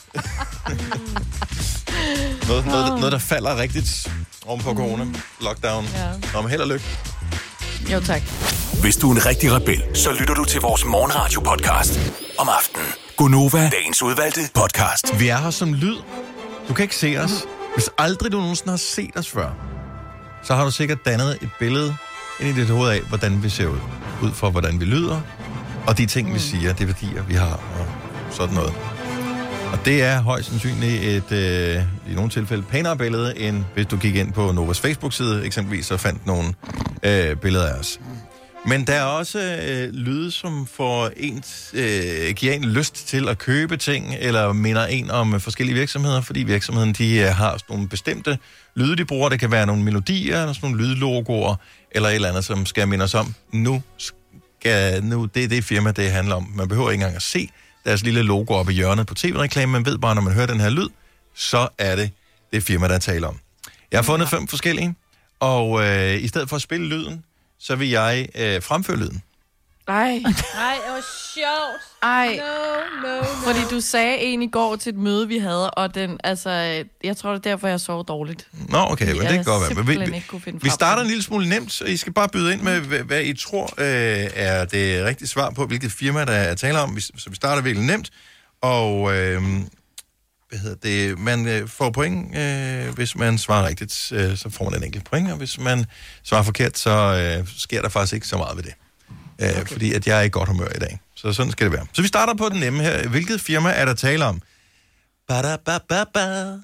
noget, noget, noget, der falder rigtigt oven på corona. Lockdown. Ja. Nå, men held og lykke. Jo, tak. Hvis du er en rigtig rebel, så lytter du til vores morgenradio-podcast om aftenen. Gonova, dagens udvalgte podcast. Vi er her som lyd. Du kan ikke se os. Hvis aldrig du nogensinde har set os før, så har du sikkert dannet et billede ind i dit hoved af, hvordan vi ser ud. Ud fra, hvordan vi lyder, og de ting, vi siger, de værdier, vi har, og sådan noget. Og det er højst sandsynligt et, øh, i nogle tilfælde, pænere billede, end hvis du gik ind på Novas Facebook-side, eksempelvis, og fandt nogle øh, billeder af os. Men der er også øh, lyde, som får en, øh, giver en lyst til at købe ting, eller minder en om forskellige virksomheder, fordi virksomheden de, øh, har sådan nogle bestemte lyde, de bruger. Det kan være nogle melodier, eller sådan nogle lydlogoer, eller et eller andet, som skal minde os om. Nu skal, nu, det er det firma, det handler om. Man behøver ikke engang at se deres lille logo oppe i hjørnet på tv-reklame. Man ved bare, når man hører den her lyd, så er det det firma, der taler om. Jeg har fundet fem forskellige, og øh, i stedet for at spille lyden, så vil jeg øh, fremføre lyden. Ej. Ej, det var sjovt. Ej. No, no, no. Fordi du sagde en i går til et møde, vi havde, og den, altså, jeg tror, det er derfor, jeg sov dårligt. Nå, okay, men det kan godt være. Men vi, vi, vi starter en lille smule nemt, så I skal bare byde ind med, hvad, hvad I tror øh, er det rigtige svar på, hvilket firma, der er tale om. Så vi starter virkelig nemt, og øh, hvad hedder det, man øh, får point, øh, hvis man svarer rigtigt, øh, så får man en enkelt point, og hvis man svarer forkert, så øh, sker der faktisk ikke så meget ved det. Øh, okay. Fordi at jeg er i godt humør i dag. Så sådan skal det være. Så vi starter på den nemme her. Hvilket firma er der tale om? Ba-da-ba-ba-ba.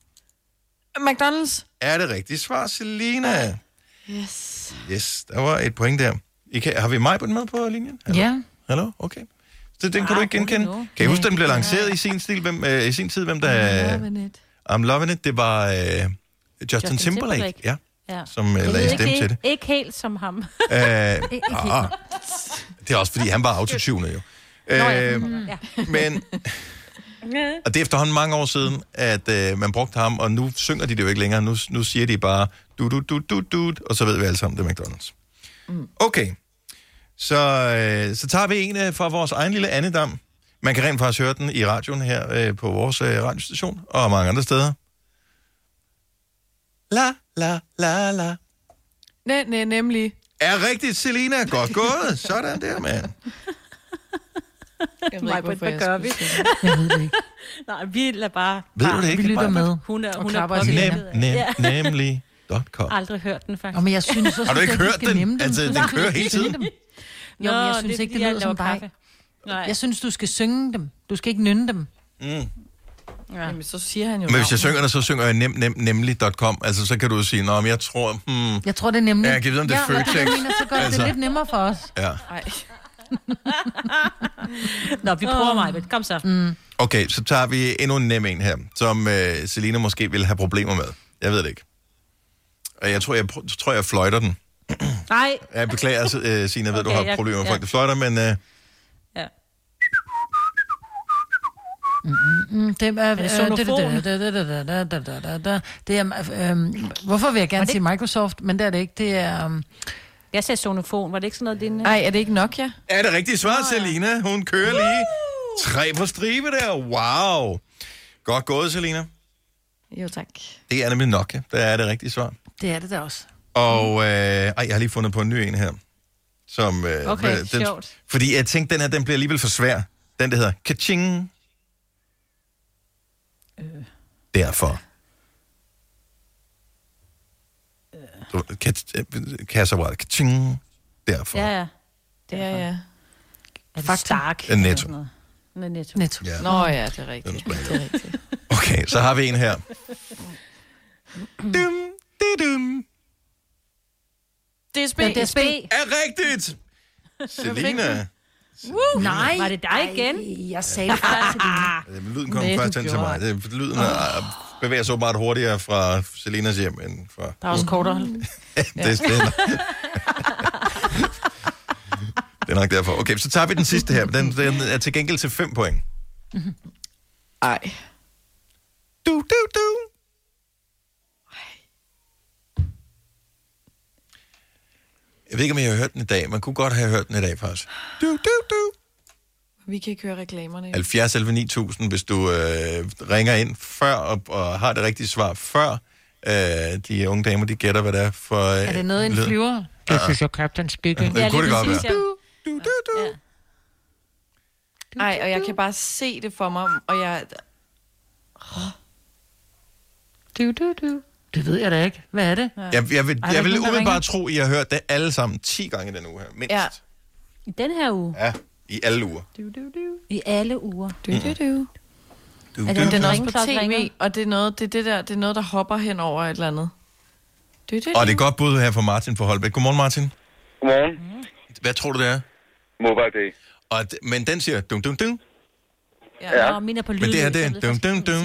McDonald's. Er det rigtigt svar, Selina? Yes. Yes, der var et point der. I kan, har vi mig med på linjen? Hallo? Ja. Hallo? Okay. Så den kan du ikke genkende. Kan I huske, den blev lanceret i sin, stil, hvem, øh, i sin tid? Hvem der... I'm loving it. I'm loving it. Det var øh, Justin, Justin Timberlake. Timberlake. Ja. Ja. Som uh, lagde stemme til det. Ikke helt som ham. Uh, ikke ah, det er også, fordi han var autotunet jo. Nå, ja. Uh, mm, ja. Men, og det er efterhånden mange år siden, at uh, man brugte ham, og nu synger de det jo ikke længere. Nu, nu siger de bare, du, du, du, du, du, og så ved vi alle sammen, det er McDonald's. Okay, så, uh, så tager vi en uh, fra vores egen lille andedam. Man kan rent faktisk høre den i radioen her uh, på vores uh, radiostation, og mange andre steder. La, la, la, la. Nej, nej, nemlig. Er rigtigt, Selina. Godt gået. Sådan der, mand. Jeg ved ikke, hvorfor jeg gør vi. Jeg ved det ikke. Nej, vi lader bare... Ved du det ikke? Vi lytter med. Hun er, hun er på Nem, nem, nemlig punktum com. Aldrig hørt den, faktisk. Oh, men jeg synes, så har du ikke synes, hørt den? Altså, den kører hele tiden. Jo, men jeg synes det, ikke, det lyder som dig. Jeg synes, du skal synge dem. Du skal ikke nynne dem. Mm. Ja. Jamen, så siger han jo... Men hvis jeg synger det, så synger jeg nem, nem, nemlig punktum com. Altså, så kan du sige, nå, men jeg tror... Hmm, jeg tror, det er nemlig. Ja, jeg kan vide, om det er ja, Føtex. Ja, så gør altså. Det lidt nemmere for os. Ja. Ej. Nå, vi prøver mig. Kom så. Mm. Okay, så tager vi endnu en nem en her, som uh, Selina måske vil have problemer med. Jeg ved det ikke. Og jeg tror, jeg, jeg, tror, jeg fløjter den. Nej. Jeg beklager, uh, Signe, jeg ved, okay, du har jeg, problemer med ja. folk, der fløjter, men... Uh, ja. Mm, mm, mm, det er... Er det sonofon? Det er... øhm, hvorfor vil jeg gerne sige Microsoft, men det er det ikke. Det er... Um... Jeg sagde sonofon. Var det ikke sådan noget, din... Nej, er det ikke Nokia? Er det rigtige svar, Selina? Hun kører lige tre på stribe der. Wow. Godt gået, Selina. Jo, tak. Det er nemlig Nokia. Det er det rigtige svar. Det er det da også. Og øh, ej, jeg har lige fundet på en ny en her. Som, øh, Okay, den, sjovt. Fordi jeg tænkte, den her den bliver alligevel for svær. Den, der hedder Kaching. Øh. Derfor. Du, kasseapparat. Kaching. Derfor. Ja, ja. Ja, ja. Er det Stark? En Netto. Netto. Netto. Netto. Ja. Nå ja, det er rigtigt. Det er rigtigt. Okay, så har vi en her. Dum, dum. D S B. Ja, D S B. Er rigtigt. Selina. Woo! Nej. Var det dig igen? Ej, jeg sagde det før til Lyden kom først hen til mig. Det, lyden er, bevæger sig åbenbart hurtigere fra Selinas hjem end fra... Der er også kortere. det, det, er, det er nok derfor. Okay, så tager vi den sidste her. Den, den er til gengæld til fem point. Ej. Du, du, du. Jeg ved ikke, om jeg har hørt den i dag. Man kunne godt have hørt den i dag, faktisk. Du, du, du. Vi kan ikke høre reklamerne. halvfjerds elleve ni tusind, hvis du øh, ringer ind før og, og har det rigtige svar før. Øh, de unge damer, de gætter, hvad det er for... Øh, er det noget, en lyd? flyver? Det synes jeg, Captain Speaking. Ja, det kunne det godt være. Du, du, du, du. Ej, og jeg kan bare se det for mig, og jeg... Du, du, du. Det ved jeg da ikke. Hvad er det? Jeg, jeg vil, Ej, jeg vil nogen, der umiddelbart tro, at I har hørt det alle sammen ti gange den uge her. Mindst. Ja. I den her uge? Ja, i alle uger. Du, du, du. I alle uger. Du, du, du. Du, er du, det, den du. er også på tv, og det er noget, det er det der, det er noget, der hopper hen over et eller andet. Du, du, du. Og det er godt bud her fra Martin fra Holbæk. Godmorgen, Martin. Godmorgen. Hvad tror du, det er? Mobile Day. Og, men den siger dum, dum, dum. Ja, ja. Og min er på lyd. Men det her, det er dum, dum, dum.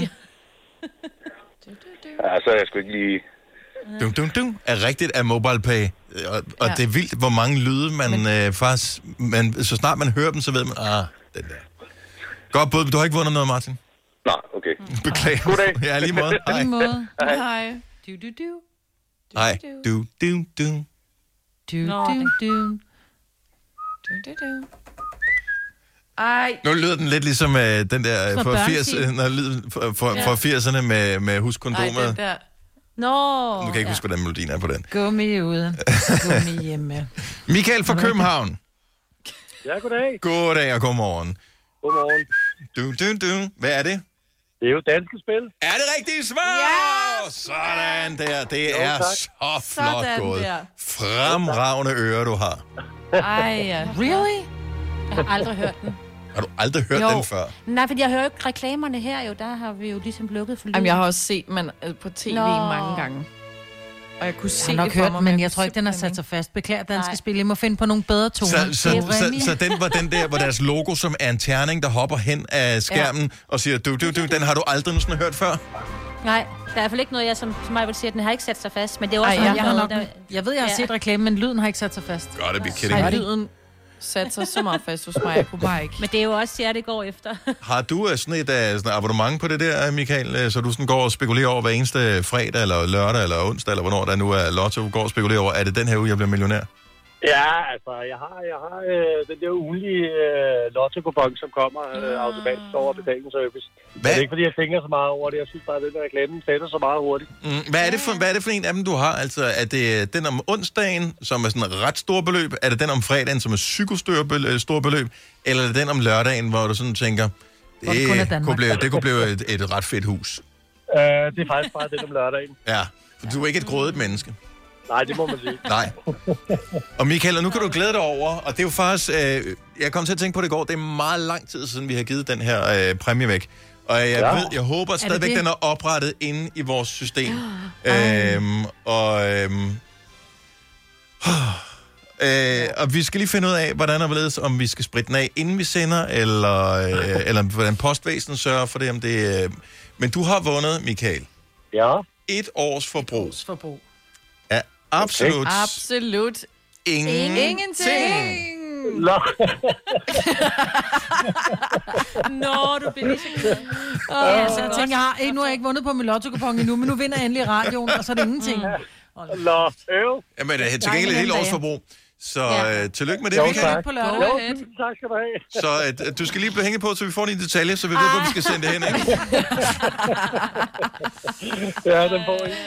Ja, så er jeg sgu ikke lige... Dum, dum, dum. Er rigtigt af MobilePay. Og, og ja. Det er vildt, hvor mange lyde man Men... øh, faktisk... Man, så snart man hører dem, så ved man, ah, den der. Godt bud, du har ikke vundet noget, Martin. Nej, okay. Beklager. Goddag. Ja, lige måde. Hej. Lige måde. Hej. Hej. Du, du, du. Hej. Du, du, du. Du, du, du. Du, du, du. Ej. Nu lyder den lidt ligesom øh, den der fra firserne med, med huskkondomet. Nej, den der. Nå. Nu kan jeg ikke huske, hvordan melodien er på den. Gummi ude. Gummi hjemme. Michael fra København. Ja, goddag. Goddag og godmorgen. Godmorgen. Du, du, du. Hvad er det? Det er jo danske spil. Er det rigtigt svar? Ja! Sådan der. Det Jo, er tak. så flot Sådan gået. der. Fremragende ører, du har. Ej, ja. Really? Jeg har aldrig hørt den. Har du aldrig hørt Jo. den før? Nej, fordi jeg hører jo ikke reklamerne her jo. Der har vi jo ligesom lukket for lyd. Jamen, jeg har også set man på tv Nå. mange gange. Og jeg kunne Jeg se har nok det for hørt mig, den, men jeg jeg kunne tror ikke, den har sat simpelthen sig fast. Beklager, danske Nej. spil. I må finde på nogle bedre toner. Så, så, så, så den var den der, hvor deres logo som er en terning, der hopper hen af skærmen ja. og siger, du, du, du, den har du aldrig nogensinde hørt før? Nej, der er i hvert fald ikke noget, jeg som, som mig vil sige, at den har ikke sat sig fast. Men det er også Ej, noget, jeg, har noget, nok, der... jeg ved, jeg har Ja. set reklame, men lyden har ikke sat sig fast. God, det kidding. Har lyden sat sig så meget fast hos mig, jeg kunne bare ikke. Men det er jo også jer, det går efter. Har du øh, sådan et uh, sådan et abonnement på det der, Michael, øh, så du sådan går og spekulerer over hver eneste fredag, eller lørdag, eller onsdag, eller hvornår der nu er lotto, går og spekulerer over, er det den her uge, jeg bliver millionær? Ja, altså, jeg har, jeg har øh, den der ugenlige øh, lotto-kupon, som kommer øh, automatisk over betalingsservice. Hvad? Det er ikke, fordi jeg tænker så meget over det. Jeg synes bare, at den der reklame sætter så meget hurtigt. Mm, hvad, er det for, hvad er det for en af dem, du har? Altså, er det den om onsdagen, som er sådan et ret stor beløb? Er det den om fredagen, som er psykostor beløb? Eller er det den om lørdagen, hvor du sådan tænker, det, det, kunne, blive, det kunne blive et, et ret fedt hus? Øh, det er faktisk bare det om lørdagen. Ja, for du er ikke et grådigt menneske. Nej, det må man sige. Nej. Og Michael, og nu kan du glæde dig over, og det er jo faktisk, øh, jeg kom til at tænke på det i går, det er meget lang tid siden, vi har givet den her øh, præmie væk. Og jeg, Ja. ved, jeg håber stadigvæk, det? den er oprettet inde i vores system. øhm, og, øhm, øh, og vi skal lige finde ud af, hvordan er hvorledes, om vi skal spritte den af, inden vi sender, eller, øh, eller hvordan postvæsenet sørger for det. Om det øh. Men du har vundet, Michael. Ja. Et års forbrug. Forbrug. Ja, absolut. Absolut Ingenting. ingenting. Nå. Nå, du bliver lige så glad. Oh, ja, så jeg tænker, jeg, nu har jeg ikke vundet på min lotto-kupon endnu, men nu vinder jeg endelig i radioen, og så er det ingenting. Nå, øv. Jamen, det er til gengæld et helt års forbrug. Så Ja. øh, tillykke med det, Jo, Michael. tak. På lørdag. Jo, tak skal du have. Så øh, du skal lige blive hængende på, så vi får din detalje, så vi ved, hvor vi skal sende det hen, ikke? Ja, den får I.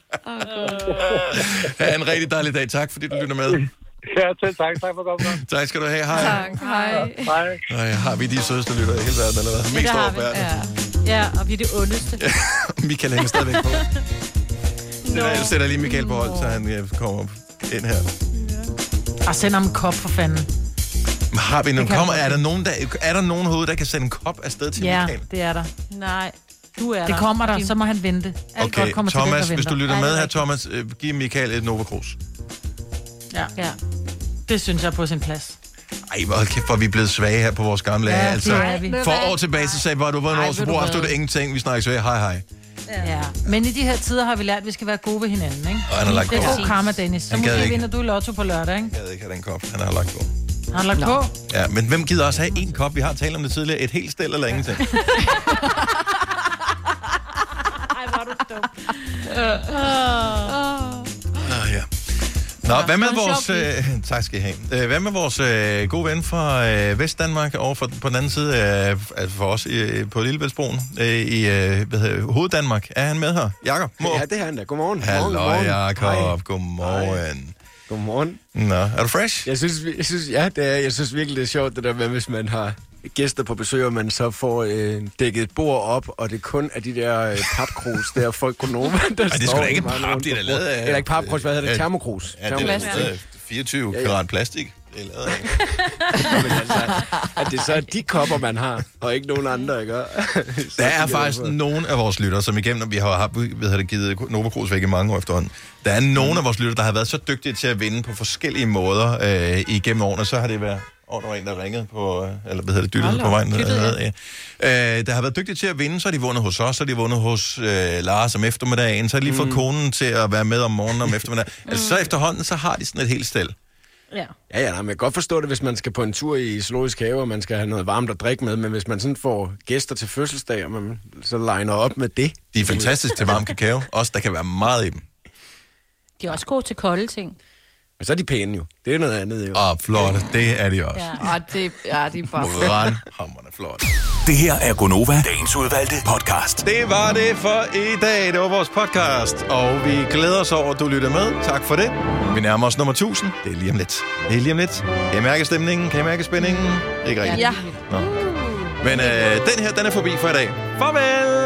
Ha' en rigtig dejlig dag. Tak, fordi du lytter med. Ja, selv tak. Tak for godt. Tak skal du have. Hej. Tak, hej. Hej. Ej, har vi de sødeste lytter i hele verden, eller hvad? Ja, Mest det har over vi. verden. Ja. ja, og vi er det ondeste. Michael hænger stadigvæk på. No. Jeg sætter lige Michael på hold, så han øh, kommer ind her. Og send ham en kop for fanden. Men har vi nogen kan kommer? jeg Er der nogen, der, er der nogen hoved, der kan sende en kop afsted til Ja, Michael? det er der. Nej, du er Det der. kommer der, så må han vente. Alt Okay, godt kommer til den, Thomas, der hvis du venter. lytter Ja, det med er her, rigtigt. Thomas, øh, giv Michael et Nova Cruz. Ja. Ja. Det synes jeg er på sin plads. Ej, hvor kæft, hvor er vi blevet svage her på vores gamle Ja, dage. det Altså, er vi. for år tilbage, så sagde bare, du var en Ej, års ved du forbrug, og hvad? stod det ingenting. Vi snakkes ved, hej hej. Ja. Men i de her tider har vi lært, at vi skal være gode ved hinanden, ikke? Og han har lagt det er på. god karma, Dennis. Så Han gad måske ikke. vinder du i lotto på lørdag, ikke? Jeg ved ikke have den kop, han har lagt på. Har han lagt på? Ja, men hvem gider også have en kop? Vi har talt om det tidligere. Et helt stel eller ingenting. Ej, hvor er du dum. Ah, ja. Nå, hvad med det var vores... sjovt, Øh, tak skal I have. Øh, hvad med vores øh, gode ven fra øh, Vestdanmark over for, på den anden side af altså for os øh, på Lillebæltsbroen øh, i øh, hvad hedder, Hoveddanmark? Er han med her? Jakob? Ja, det er han da. Godmorgen. Hallo, Jakob. Hej. Godmorgen. Godmorgen. Nå, er du fresh? Jeg synes, jeg synes, ja, det er, jeg synes virkelig, det er sjovt, det der med, hvis man har gæster på besøg, og man så får øh, dækket et bord op, og det kun er de der øh, papkrus, der folk kunne nogen, der Ej, det er sgu står da ikke meget pap, rundt det er da på lavet bordet. af... Eller ikke papkrus, hvad hedder det? Ja, Termokrus. Ja, det er Termokrus. lavet fireogtyve Ja, ja. karat plastik. Det er lavet af. Men altså, at det så er de kopper, man har, og ikke nogen andre, ikke? Der er faktisk nogle af vores lyttere, som igennem, vi har haft, ved har det givet Nova Cruz væk i mange år efterhånden. Der er nogle af vores lyttere, der har været så dygtige til at vinde på forskellige måder øh, igennem årene. Så har det været... Åh, oh, der var en, der ringede på... Eller hvad hedder det? Dyttede på vejen. Dyttede, ja. øh, der har været dygtige til at vinde, så har de vundet hos os, så har de vundet hos øh, Lars om eftermiddagen, så har de lige fået konen til at være med om morgenen om eftermiddagen. Altså, så efterhånden, så har de sådan et helt stel. Ja. Ja, ja, nej, men jeg kan godt forstå det, hvis man skal på en tur i zoologisk have, og man skal have noget varmt at drikke med, men hvis man sådan får gæster til fødselsdag, og man så liner op med det. De er fantastiske til varm kakao. Også, der kan være meget i dem. De er også gode til kolde ting. Men så er de pæne jo. Det er noget andet jo. Åh, oh, flotte. Det er de også. Ja, og det, ja, de er bare fedt. Brandhamrende flot. Det her er Gonova, dagens udvalgte podcast. Det var det for i dag. Det var vores podcast, og vi glæder os over, at du lytter med. Tak for det. Vi nærmer os nummer tusind. Det er lige om lidt. Det er lige om lidt. Kan I mærke stemningen? Kan I mærke spændingen? Ikke rigtigt. Ja. Nå. Men øh, den her, den er forbi for i dag. Farvel!